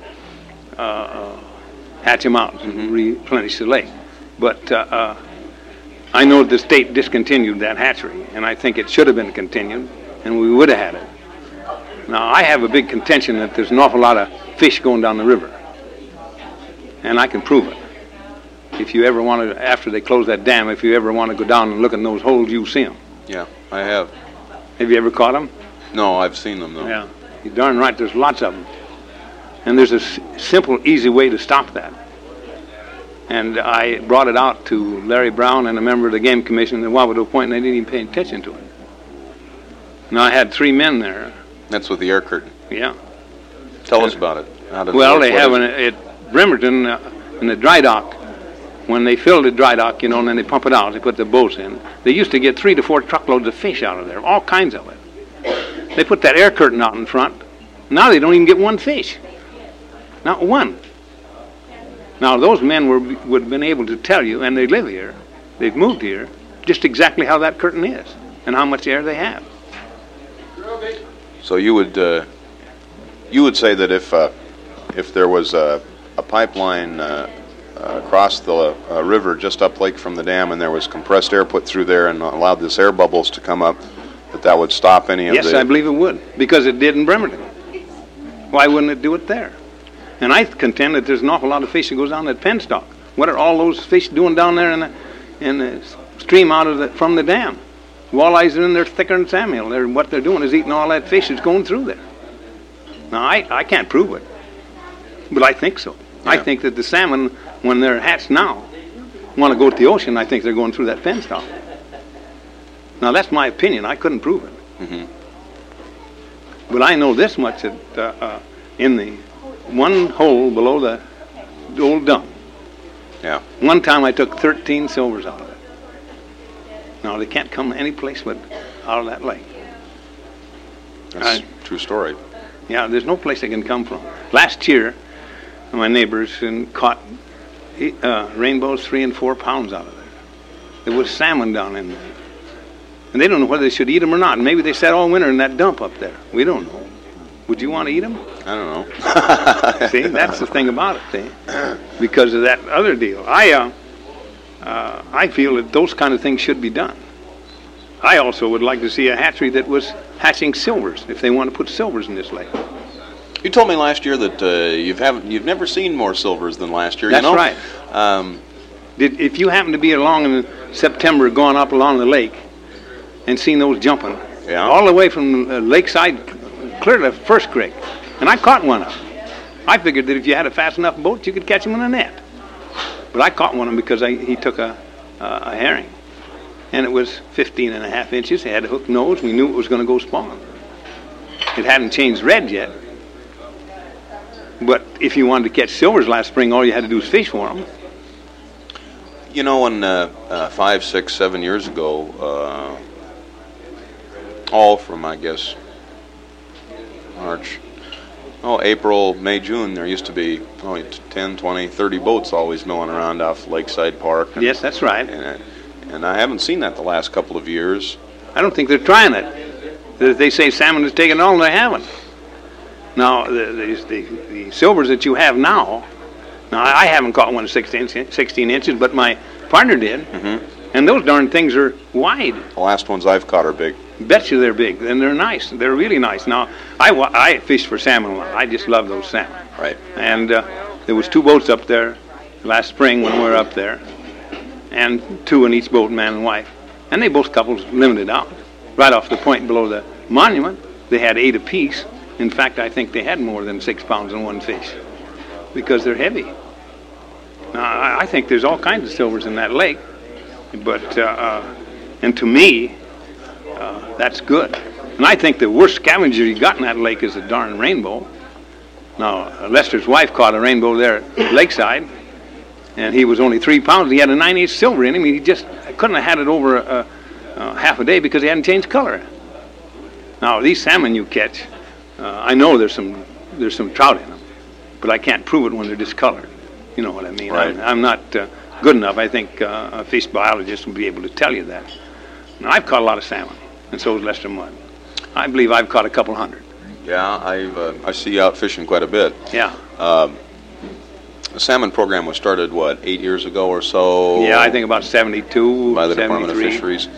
hatch them out and replenish the lake. But I know the state discontinued that hatchery, and I think it should have been continued, and we would have had it. Now, I have a big contention that there's an awful lot of fish going down the river, and I can prove it. If you ever want to, after they close that dam, if you ever want to go down and look in those holes, you'll see them. Yeah, I have. Have you ever caught them? No, I've seen them, though. Yeah, you're darn right, there's lots of them. And there's a simple, easy way to stop that. And I brought it out to Larry Brown and a member of the Game Commission at Wabado Point, and they didn't even pay attention to it. Now, I had 3 men there. That's with the air curtain. Yeah. Tell us about it. Well, they have at Bremerton, in the dry dock, when they fill the dry dock, and then they pump it out, they put the boats in. They used to get 3 to 4 truckloads of fish out of there, all kinds of it. They put that air curtain out in front. Now they don't even get 1 fish. Not 1. Now, those men would have been able to tell you, and they live here, they've moved here, just exactly how that curtain is and how much air they have. So you would say that if there was a pipeline across the river just up lake from the dam, and there was compressed air put through there and allowed this air bubbles to come up, that would stop any of the... Yes, I believe it would, because it did in Bremerton. Why wouldn't it do it there? And I contend that there's an awful lot of fish that goes down that penstock. What are all those fish doing down there in the stream from the dam? Walleyes are in there thicker than Samuel. What they're doing is eating all that fish that's going through there. Now, I can't prove it, but I think so. Yeah. I think that the salmon, when they're hatched now, want to go to the ocean. I think they're going through that penstock. Now, that's my opinion. I couldn't prove it. Mm-hmm. But I know this much, that in the one hole below the old dump, one time I took 13 silvers out of it. Now, they can't come any place but out of that lake. That's a true story. Yeah, there's no place they can come from. Last year, my neighbors caught rainbows 3 and 4 pounds out of there. There was salmon down in there. And they don't know whether they should eat them or not. Maybe they sat all winter in that dump up there. We don't know. Would you want to eat them? I don't know. See, that's the thing about it, see? Because of that other deal. I feel that those kind of things should be done. I also would like to see a hatchery that was hatching silvers, if they want to put silvers in this lake. You told me last year that you've never seen more silvers than last year. That's right. If you happen to be along in September, going up along the lake, and seen those jumping, all the way from lakeside clear to First Creek, and I caught one of them. I figured that if you had a fast enough boat, you could catch him in a net. But I caught one of them because he took a herring, and it was 15 and a half inches. It had a hooked nose. We knew it was going to go spawn. It hadn't changed red yet. But if you wanted to catch silvers last spring, all you had to do was fish for them. You know, when 5, 6, 7 years ago, all from, I guess, April, May, June, there used to be 10, 20, 30 boats always milling around off Lakeside Park. Yes, that's right. And I haven't seen that the last couple of years. I don't think they're trying it. They say salmon is taking it all, and they haven't. Now, the silvers that you have now I haven't caught one 16 inches, but my partner did. Mm-hmm. And those darn things are wide. The last ones I've caught are big. Bet you they're big, and they're nice. They're really nice. Now, I fish for salmon a lot. I just love those salmon. Right. And there was 2 boats up there last spring when we were up there, and 2 in each boat, man and wife. And they both couples limited out. Right off the point below the monument, they had 8 apiece. In fact, I think they had more than 6 pounds in one fish. because they're heavy. Now, I think there's all kinds of silvers in that lake, but and to me, that's good. And I think the worst scavenger you got in that lake is a darn rainbow. Now, Lester's wife caught a rainbow there at Lakeside, and he was only 3 pounds. He had a 9/8 silver in him. He just couldn't have had it over half a day because he hadn't changed color. Now, these salmon you catch, I know there's some trout in them, but I can't prove it when they're discolored. You know what I mean? Right. I'm not good enough. I think a fish biologist will be able to tell you that. Now, I've caught a lot of salmon, and so has Lester Mudd. I believe I've caught a couple hundred. Yeah, I see you out fishing quite a bit. Yeah. The salmon program was started, 8 years ago or so? Yeah, I think about 72, by the 73. Department of Fisheries.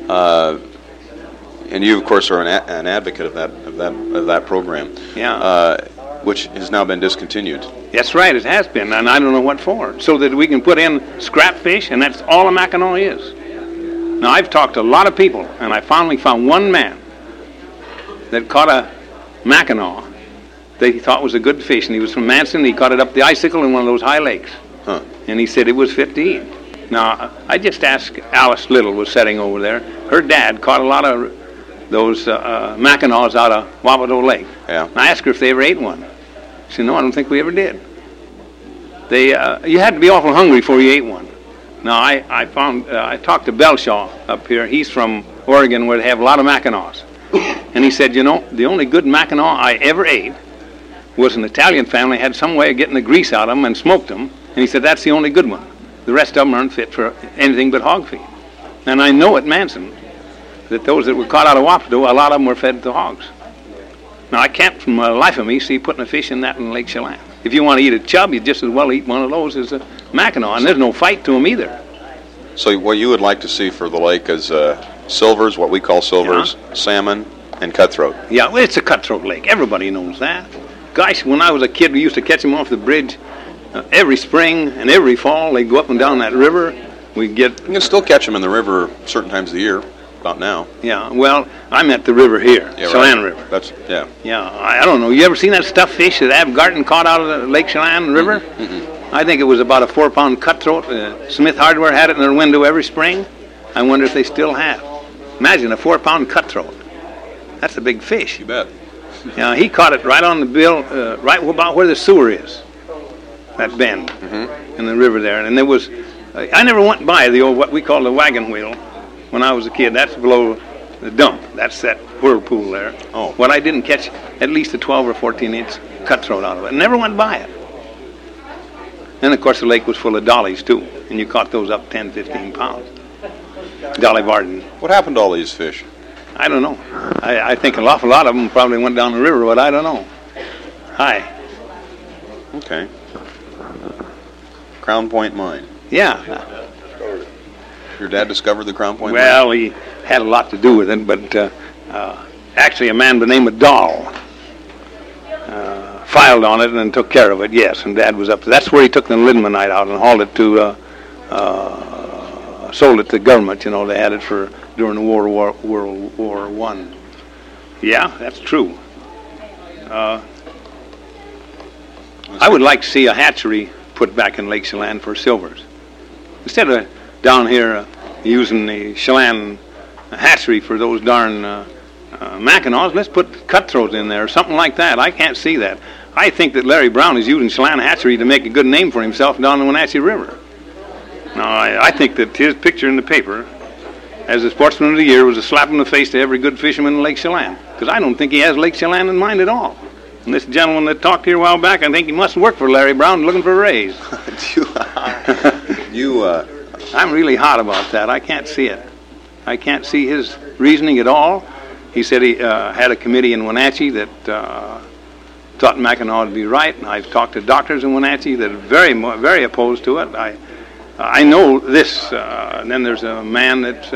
And you, of course, are an advocate of that program. Yeah. Which has now been discontinued. That's right, it has been, and I don't know what for. So that we can put in scrap fish, and that's all a Mackinaw is. Now, I've talked to a lot of people, and I finally found one man that caught a Mackinaw that he thought was a good fish, and he was from Manson. He caught it up the icicle in one of those high lakes. Huh. And he said it was fit to eat. Now, I just asked, Alice Little was sitting over there. Her dad caught a lot of those Mackinaws out of Wabato Lake. Yeah. And I asked her if they ever ate one. She said, no, I don't think we ever did. You had to be awful hungry before you ate one. Now, I talked to Belshaw up here. He's from Oregon, where they have a lot of Mackinaws. And he said, you know, the only good Mackinaw I ever ate was an Italian family had some way of getting the grease out of them and smoked them. And he said, that's the only good one. The rest of them aren't fit for anything but hog feed. And I know at Manson that those that were caught out of Wapato, a lot of them were fed to hogs. Now, I can't, from the life of me, see putting a fish in that in Lake Chelan. If you want to eat a chub, you just as well eat one of those as a Mackinaw, and there's no fight to them either. So what you would like to see for the lake is silvers, what we call silvers, salmon, and cutthroat. Yeah, well, it's a cutthroat lake. Everybody knows that. Gosh, when I was a kid, we used to catch them off the bridge every spring and every fall. They'd go up and down that river. We'd get... You can still catch them in the river certain times of the year, about now. Yeah, well, I'm at the river here, Yeah, Chelan right. River. That's, yeah. Yeah, I don't know. You ever seen that stuffed fish that Ab Garten caught out of the Lake Chelan River? Mm-hmm. I think it was about a 4-pound cutthroat. Smith Hardware had it in their window every spring. I wonder if they still have. Imagine a 4-pound cutthroat. That's a big fish. You bet. Yeah, he caught it right on the bill, right about where the sewer is, that bend in the river there. And there was, I never went by the old, what we call the wagon wheel when I was a kid. That's below the dump. That's that whirlpool there. Oh. What I didn't catch at least a 12 or 14-inch cutthroat out of it. Never went by it. And, of course, the lake was full of dollies, too. And you caught those up 10, 15 pounds. Dolly Varden. What happened to all these fish? I don't know. I think an awful lot of them probably went down the river, but I don't know. Hi. Okay. Crown Point Mine. Yeah. Your dad discovered the Crown Point Mine? Well, he had a lot to do with it, but actually a man by the name of Dahl filed on it and then took care of it, yes, and Dad was up. That's where he took the limonite out and hauled it to, sold it to the government. You know, they had it for during the World War I. Yeah, that's true. I would like to see a hatchery put back in Lake Chelan for silvers. Instead of down here using the Chelan hatchery for those darn Mackinaws, let's put cutthroats in there or something like that. I can't see that. I think that Larry Brown is using Chelan hatchery to make a good name for himself down the Wenatchee River. Now, I think that his picture in the paper as the Sportsman of the Year was a slap in the face to every good fisherman in Lake Chelan, because I don't think he has Lake Chelan in mind at all. And this gentleman that talked here a while back, I think he must work for Larry Brown looking for a raise. I'm really hot about that. I can't see it. I can't see his reasoning at all. He said he had a committee in Wenatchee that thought Mackinaw would be right, and I've talked to doctors in Wenatchee that are very opposed to it. I know this, and then there's a man that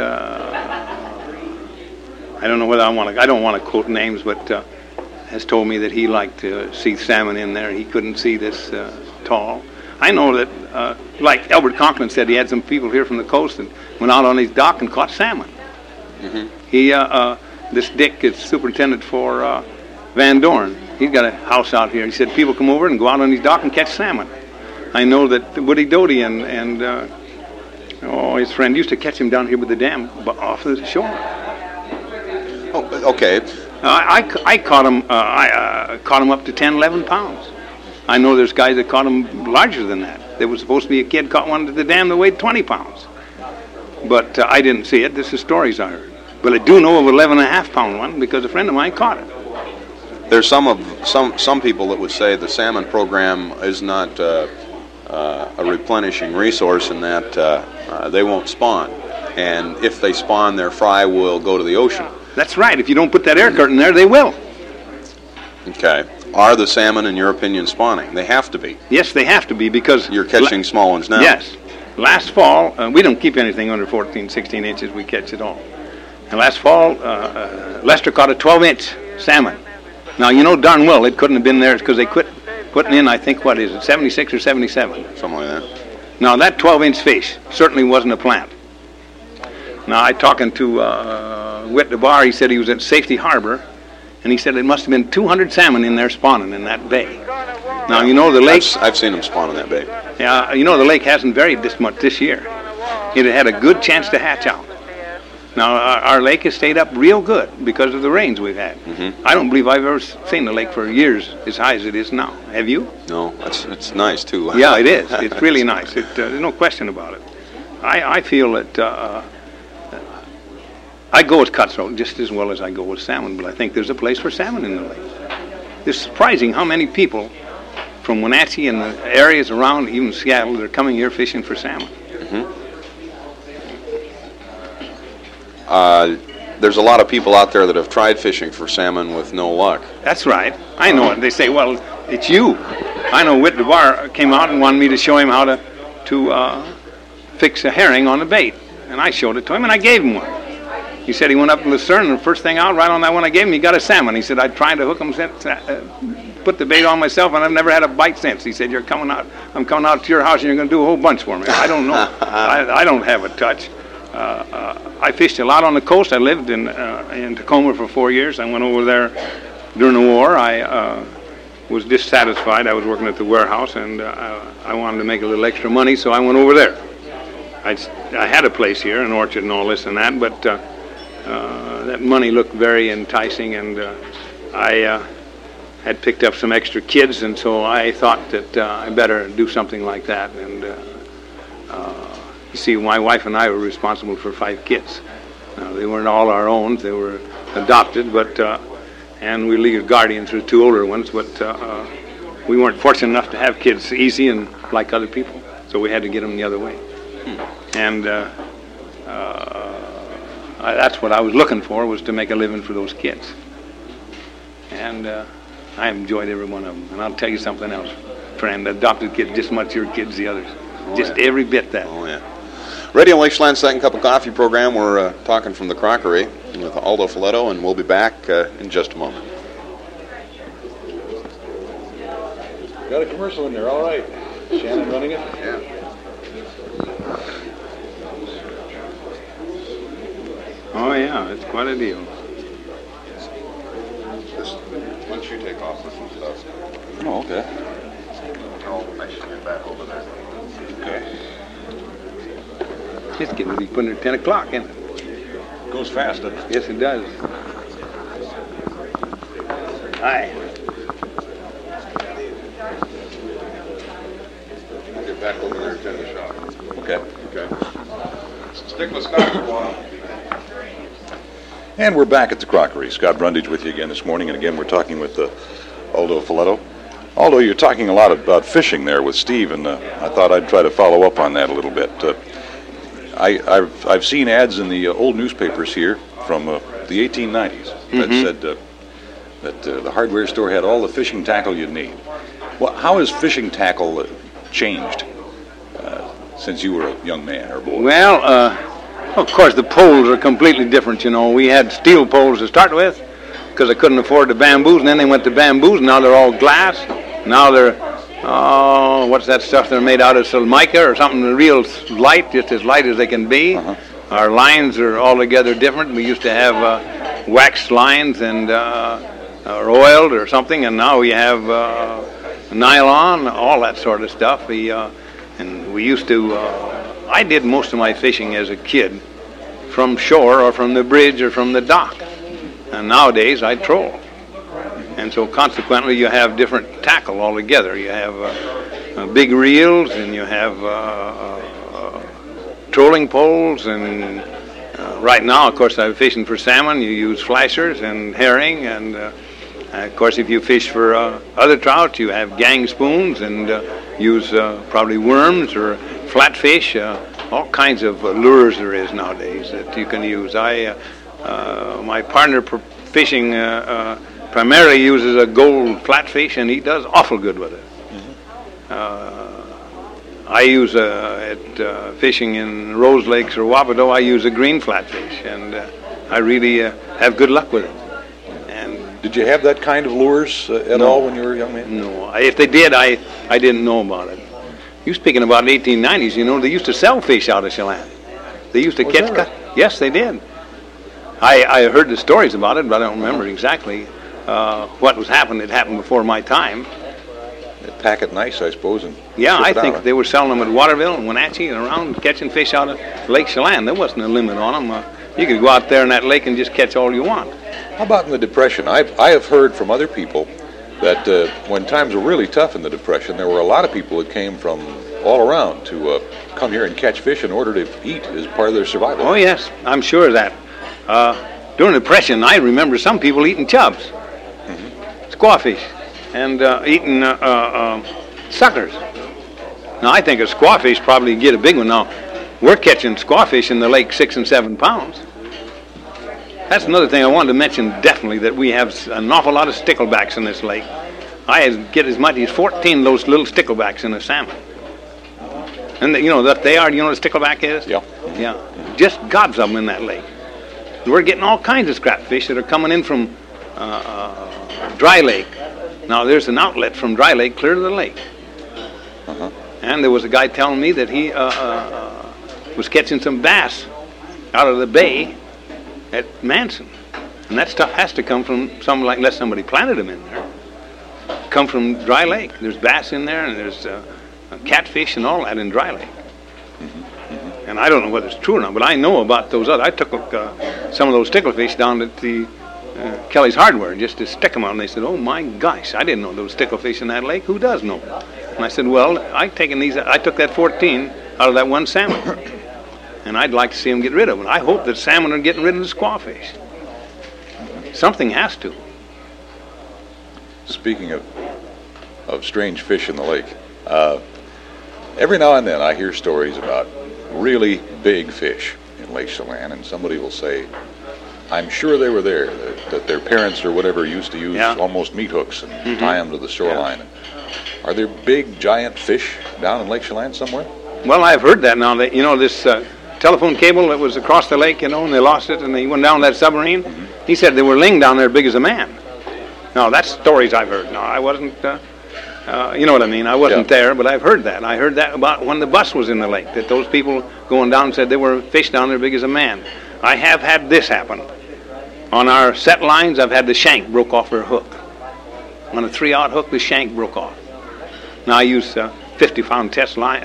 I don't know whether I don't want to quote names, but has told me that he liked to see salmon in there. He couldn't see this tall. I know that, like Albert Conklin said, he had some people here from the coast and went out on his dock and caught salmon. Mm-hmm. This Dick is superintendent for Van Dorn. He's got a house out here. He said people come over and go out on his dock and catch salmon. I know that Woody Doty and his friend used to catch him down here with the dam off the shore. Oh, okay. I caught him. I caught him up to 10, 11 pounds. I know there's guys that caught him larger than that. There was supposed to be a kid caught one at the dam that weighed 20 pounds. But I didn't see it. This is stories I heard. But I do know of an 11.5-pound one because a friend of mine caught it. There's some people that would say the salmon program is not a replenishing resource in that they won't spawn. And if they spawn, their fry will go to the ocean. That's right. If you don't put that air curtain there, they will. Okay. Are the salmon, in your opinion, spawning? They have to be. Yes, they have to be because... You're catching small ones now. Yes. Last fall, we don't keep anything under 14, 16 inches. We catch it all. And last fall, Lester caught a 12-inch salmon. Now, you know darn well it couldn't have been there because they quit putting in, I think, 76 or 77? Something like that. Now, that 12-inch fish certainly wasn't a plant. Now, I talking to Whit DeBar, he said he was at Safety Harbor, and he said it must have been 200 salmon in there spawning in that bay. Now, you know the lake... I've seen them spawn in that bay. Yeah, you know the lake hasn't varied this much this year. It had a good chance to hatch out. Now, our lake has stayed up real good because of the rains we've had. Mm-hmm. I don't believe I've ever seen the lake for years as high as it is now. Have you? No, it's nice, too. Yeah, it is. It's really nice. There's no question about it. I feel that I go with cutthroat just as well as I go with salmon, but I think there's a place for salmon in the lake. It's surprising how many people from Wenatchee and the areas around, even Seattle, they're coming here fishing for salmon. Mm-hmm. There's a lot of people out there that have tried fishing for salmon with no luck. That's right. I know it. They say, well, it's you. I know Whit DeBar came out and wanted me to show him how to fix a herring on a bait. And I showed it to him, and I gave him one. He said he went up to Lucerne, and the first thing out, right on that one I gave him, he got a salmon. He said, I tried to hook him, put the bait on myself, and I've never had a bite since. He said, I'm coming out to your house, and you're going to do a whole bunch for me. I don't know. I don't have a touch. I fished a lot on the coast. I lived in Tacoma for 4 years. I went over there during the war. I was dissatisfied. I was working at the warehouse, and I wanted to make a little extra money, so I went over there. I had a place here, an orchard and all this and that, but that money looked very enticing, and I had picked up some extra kids, and so I thought that I better do something like that. And you see, my wife and I were responsible for 5 kids. They weren't all our own; they were adopted, but and we legal guardians for 2 older ones. But we weren't fortunate enough to have kids easy and like other people, so we had to get them the other way. And that's what I was looking for, was to make a living for those kids. And I enjoyed every one of them. And I'll tell you something else, friend, adopted kids just as much your kids as the others. Oh, just yeah. every bit that. Oh, yeah. Radio Lakeland's Second Cup of Coffee program. We're talking from the Crockery with Aldo Filetto, and we'll be back in just a moment. Got a commercial in there, all right. Shannon running it? Yeah. Oh, yeah, it's quite a deal. Once you take off, this one's dust. Oh, okay. I should get back over there. Okay. It's getting to be putting it at 10 o'clock, isn't it? Goes fast, doesn't it? Yes, it does. Hi. I'll get back over there and attend the shop. Okay. Okay. Stick with Scott for a while. And we're back at the Crockery. Scott Brundage with you again this morning, and again we're talking with Aldo Filetto. Aldo, you're talking a lot about fishing there with Steve, and I thought I'd try to follow up on that a little bit. I've seen ads in the old newspapers here from the 1890s that said that the hardware store had all the fishing tackle you'd need. Well, how has fishing tackle changed since you were a young man or boy? Well, of course, the poles are completely different, you know. We had steel poles to start with because I couldn't afford the bamboos, and then they went to bamboos, and now they're all glass. Now they're, what's that stuff? They're made out of mica or something real light, just as light as they can be. Our lines are altogether different. We used to have waxed lines, and or oiled or something, and now we have nylon, all that sort of stuff. And we used to, I did most of my fishing as a kid from shore or from the bridge or from the dock. And nowadays I troll. And so consequently you have different tackle altogether. You have big reels, and you have trolling poles, and right now, of course, I'm fishing for salmon. You use flashers and herring, and of course, if you fish for other trout, you have gang spoons and use probably worms or flatfish. All kinds of lures there is nowadays that you can use. My partner fishing primarily uses a gold flatfish, and he does awful good with it. I use at fishing in Rose Lakes or Wapato, I use a green flatfish, and I really have good luck with it. And did you have that kind of lures at all when you were a young man? No. If they did, I didn't know about it. You speaking about the 1890s, you know, they used to sell fish out of Chelan. They used to catch. Right? Yes, they did. I heard the stories about it, but I don't remember exactly what was happening. It happened before my time. They'd pack it nice, I suppose, and yeah, I think out. they were selling them at Waterville and Wenatchee and around, catching fish out of Lake Chelan. There wasn't a limit on them. You could go out there in that lake and just catch all you want. How about in the Depression? I have heard from other people that when times were really tough in the Depression, there were a lot of people that came from all around to come here and catch fish in order to eat as part of their survival. Oh, yes, I'm sure of that. During the Depression, I remember some people eating chubs, squawfish, and eating suckers. Now, I think a squawfish probably get a big one. Now, we're catching squawfish in the lake 6 and 7 pounds. That's another thing I wanted to mention definitely, that we have an awful lot of sticklebacks in this lake. I get as much as 14 of those little sticklebacks in a salmon. And you know that they are, you know what a stickleback is? Yeah. Yeah. Just gobs of them in that lake. We're getting all kinds of scrap fish that are coming in from Dry Lake. Now, there's an outlet from Dry Lake clear to the lake. And there was a guy telling me that he was catching some bass out of the bay at Manson. And that stuff has to come from unless somebody planted them in there. Come from Dry Lake. There's bass in there, and there's catfish and all that in Dry Lake. And I don't know whether it's true or not, but I know about those other. I took some of those sticklefish down at the Kelly's Hardware just to stick them out, and they said, "Oh my gosh, I didn't know there was sticklefish in that lake. Who does know?" And I said, "Well, I took that 14 out of that one salmon, and I'd like to see them get rid of them. I hope that salmon are getting rid of the squawfish. Something has to." Speaking of strange fish in the lake, every now and then I hear stories about really big fish in Lake Chelan, and somebody will say, "I'm sure they were there, that their parents or whatever used to use almost meat hooks and tie them to the shoreline." Are there big, giant fish down in Lake Chelan somewhere? Well, I've heard that now. That, you know, this telephone cable that was across the lake, you know, and they lost it, and they went down that submarine. He said there were ling down there big as a man. Now, that's stories I've heard. No, I wasn't, you know what I mean? I wasn't there, but I've heard that. I heard that about when the bus was in the lake, that those people going down said there were fish down there big as a man. I have had this happen. On our set lines, I've had the shank broke off her hook. On a 3/0 hook, the shank broke off. Now, I use 50-pound test line.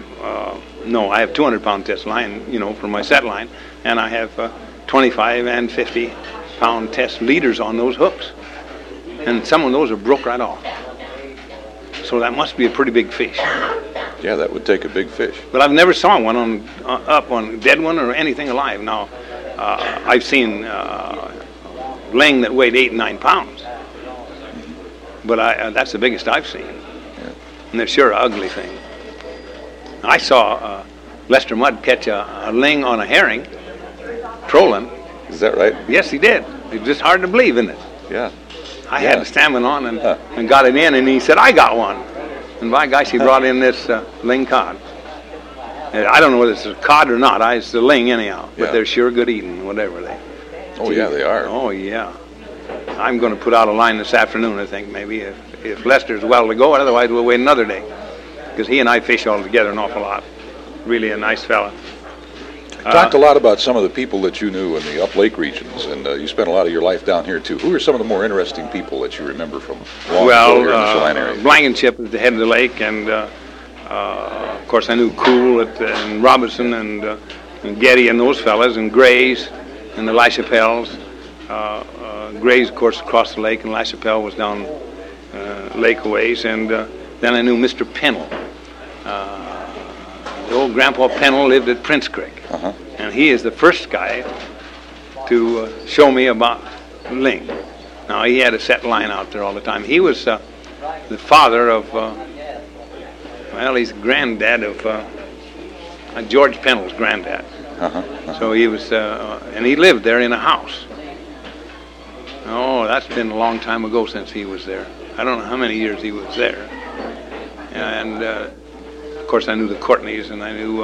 No, I have 200-pound test line, you know, for my set line, and I have 25 and 50-pound test leaders on those hooks. And some of those are broke right off. So that must be a pretty big fish. Yeah, that would take a big fish. But I've never saw one up on a dead one or anything alive. Now, I've seen ling that weighed 8 and 9 pounds. But that's the biggest I've seen. Yeah. And they're sure an ugly thing. I saw Lester Mudd catch a ling on a herring, trolling. Is that right? Yes, he did. It's just hard to believe, isn't it? Yeah. I had the salmon on and got it in, and he said, "I got one." And by gosh, he brought in this ling cod. And I don't know whether it's a cod or not. It's the ling anyhow, but they're sure good eating, whatever they. Oh, yeah, they are. Oh, yeah. I'm going to put out a line this afternoon, I think, maybe, if Lester's well to go. Otherwise, we'll wait another day, because he and I fish all together an awful lot. Really a nice fella. Talked a lot about some of the people that you knew in the Up Lake regions, and you spent a lot of your life down here too. Who are some of the more interesting people that you remember from long ago here in the Chelan area? Blankenship is the head of the lake, and of course I knew Cool and Robinson and Getty and those fellas, and Grays and the LaChapelles. Grays, of course, across the lake, and LaChapelle was down lake a ways, and then I knew Mr. Pennell. The old Grandpa Pennell lived at Prince Creek, and he is the first guy to show me about Ling. Now, he had a set line out there all the time. He was the father of, he's granddad of George Pennell's granddad. So he was, and he lived there in a house. Oh, that's been a long time ago since he was there. I don't know how many years he was there. And, of course, I knew the Courtneys, and I knew,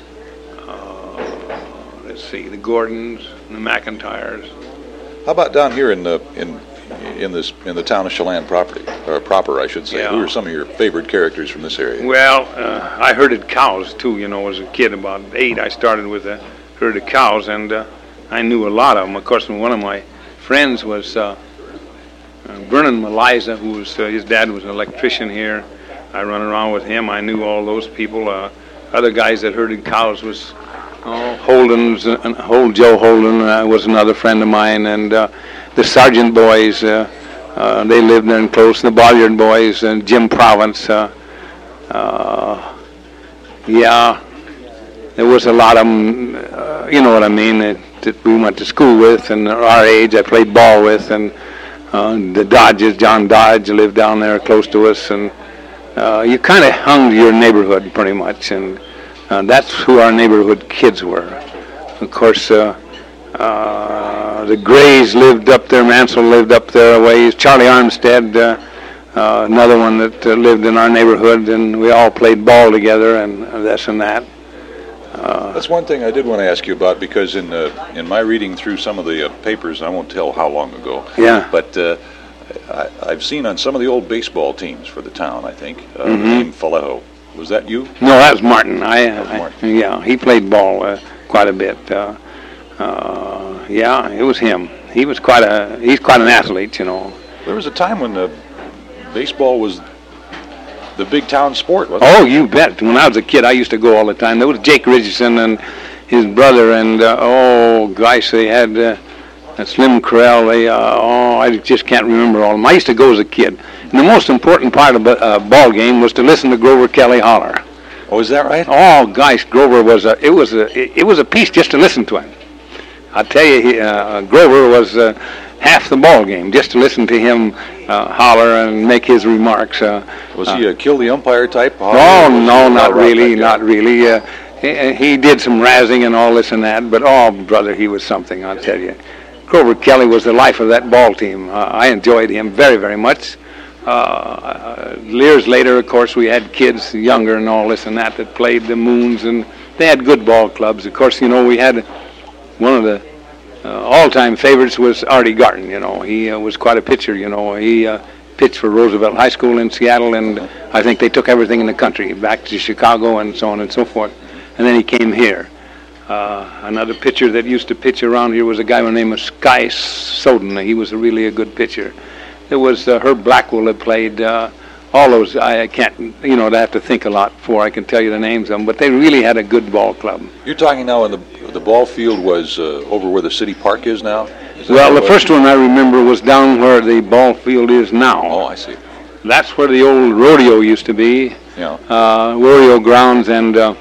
the Gordons, and the McIntyres. How about down here in the town of Chelan proper, I should say? Yeah. Who are some of your favorite characters from this area? Well, I herded cows too. As a kid, about 8, I started with a herd of cows, and I knew a lot of them. Of course, one of my friends was Vernon Maliza, who was his dad was an electrician here. I run around with him. I knew all those people. Other guys that herded cows was Holden's, Joe Holden was another friend of mine, and the Sargent boys, they lived there close, and the Bolyard boys, and Jim Province. There was a lot of them, you know what I mean, that we went to school with, and our age I played ball with, and the Dodges, John Dodge lived down there close to us, and you kind of hung to your neighborhood pretty much, and that's who our neighborhood kids were. Of course, the Grays lived up there, Mansell lived up there a ways, Charlie Armstead, another one that lived in our neighborhood, and we all played ball together and this and that. That's one thing I did want to ask you about, because in my reading through some of the papers, I won't tell how long ago, but I've seen on some of the old baseball teams for the town, I think, the name Vallejo. Was that you? No, that was Martin. Martin. Yeah, he played ball quite a bit. It was him. He's quite an athlete, There was a time when baseball was the big town sport, wasn't it? Oh, you bet. When I was a kid, I used to go all the time. There was Jake Richardson and his brother, and they had Slim Correll. I just can't remember all of them. I used to go as a kid. And the most important part of a ball game was to listen to Grover Kelly holler. Oh, is that right? Oh, gosh, Grover was it was a piece just to listen to him. I tell you, Grover was half the ball game just to listen to him holler and make his remarks. Was he a kill the umpire type? No, not really, not really. He did some razzing and all this and that, but brother, he was something, I'll tell you. Grover Kelly was the life of that ball team. I enjoyed him very, very much. Years later, of course, we had kids younger and all this and that played the Moons, and they had good ball clubs. Of course, we had one of the all-time favorites was Artie Garton. He was quite a pitcher. He pitched for Roosevelt High School in Seattle, and I think they took everything in the country back to Chicago and so on and so forth. And then he came here. Another pitcher that used to pitch around here was a guy by the name of Sky Soden. He was really a good pitcher. There was Herb Blackwell that played all those. I can't, I'd have to think a lot before I can tell you the names of them, but they really had a good ball club. You're talking now, the ball field was over where the city park is now? Well, the first one I remember was down where the ball field is now. Oh, I see. That's where the old rodeo used to be. Yeah. Rodeo grounds and the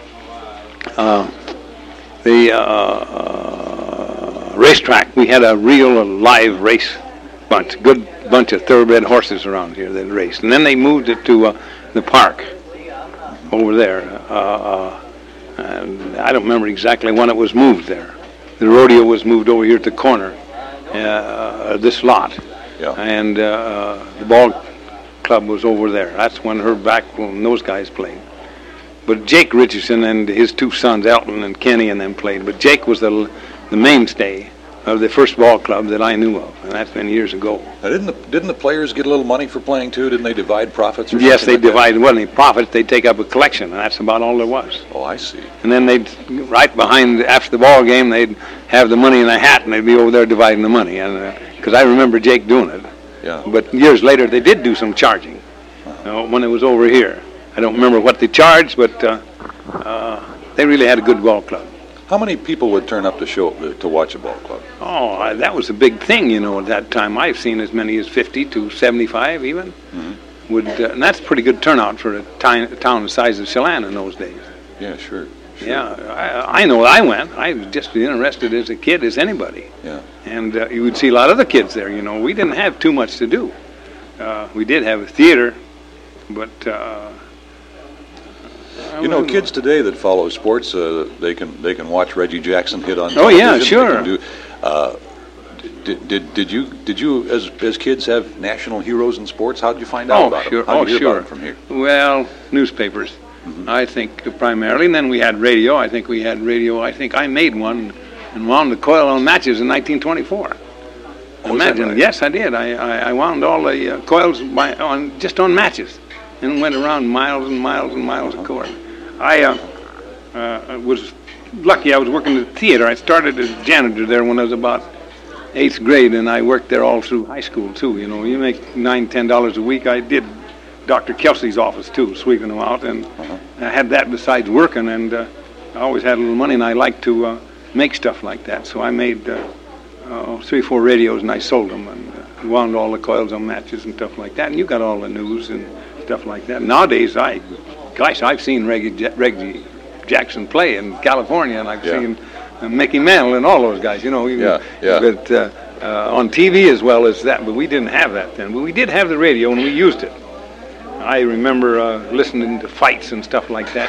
racetrack. We had a real live race good bunch of thoroughbred horses around here that raced. And then they moved it to the park over there. And I don't remember exactly when it was moved there. The rodeo was moved over here at the corner, this lot. Yeah. And the ball club was over there. That's when Herb Blackwell and those guys played. But Jake Richardson and his two sons, Elton and Kenny, and them played. But Jake was the mainstay of the first ball club that I knew of, and that's been years ago. Now, didn't the players get a little money for playing too? Didn't they divide profits? Or Yes, they something like divided. Wasn't any profits? They'd take up a collection, and that's about all there was. that? Oh, I see. And then they'd, right behind, after the ball game, they'd have the money in a hat, and they'd be over there dividing the money. And because I remember Jake doing it. Yeah. But years later, they did do some charging when it was over here. I don't remember what they charged, but they really had a good ball club. How many people would turn up to watch a ball club? Oh, that was a big thing, at that time. I've seen as many as 50 to 75 even. Mm-hmm. And that's a pretty good turnout for a town the size of Chelan in those days. Yeah, sure. Yeah, I know I went. I was just as interested as a kid as anybody. Yeah. And you would see a lot of the kids there, We didn't have too much to do. We did have a theater, but... kids today that follow sports, they can watch Reggie Jackson hit on television. Oh, yeah, sure. Did you as kids have national heroes in sports? How did you find out about them? How did you hear about them from here? Well, newspapers, I think primarily, and then we had radio. I think I made one and wound the coil on matches in 1924. Imagine, right? Yes, I did. I wound all the coils just on matches, and went around miles and miles and miles of coil. I was lucky. I was working at the theater. I started as janitor there when I was about 8th grade, and I worked there all through high school too. You make $9, $10 a week. I did Dr. Kelsey's office too, sweeping them out, and I had that besides working, and I always had a little money, and I liked to make stuff like that. So I made 3 or 4 radios, and I sold them, and wound all the coils on matches and stuff like that. And you got all the news and stuff like that. Nowadays, I've seen Reggie Jackson play in California, and I've seen Mickey Mantle and all those guys, But on TV as well as that, but we didn't have that then. But we did have the radio, and we used it. I remember listening to fights and stuff like that,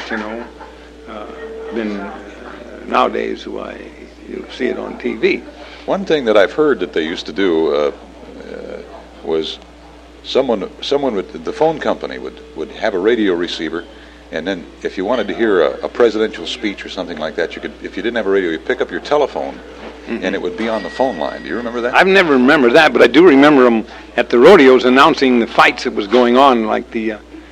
nowadays, you see it on TV. One thing that I've heard that they used to do was someone the phone company would have a radio receiver, and then if you wanted to hear a presidential speech or something like that, if you didn't have a radio, you pick up your telephone, and it would be on the phone line. Do you remember that? I've never remembered that, but I do remember them at the rodeos announcing the fights that was going on, like the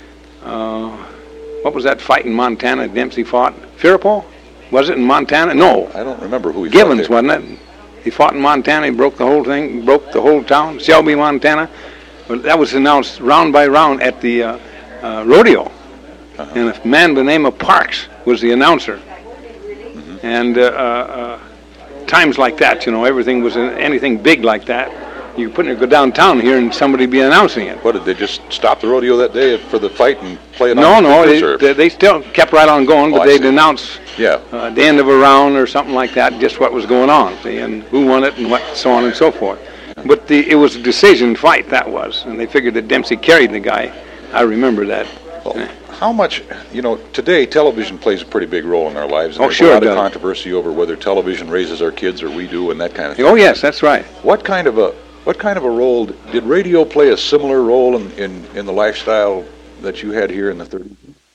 what was that fight in Montana Dempsey fought? Firabaugh? Was it in Montana? No. I don't remember who he Givens, fought wasn't it? He fought in Montana. He broke the whole thing, broke the whole town, Shelby, Montana. But that was announced round by round at the rodeo. And a man by the name of Parks was the announcer. And times like that, everything was anything big like that. You couldn't go downtown here and somebody be announcing it. What, did they just stop the rodeo that day for the fight and play it No, on the no, they still kept right on going, but they'd announce at the end of a round or something like that, just what was going on, see, and who won it and what, so on and so forth. But it was a decision fight, that was, and they figured that Dempsey carried the guy. I remember that. Well, how much, today television plays a pretty big role in our lives. And there's sure a lot of controversy over whether television raises our kids or we do and that kind of thing. Oh, yes, that's right. What kind of a role did radio play a similar role in the lifestyle that you had here in the 30s?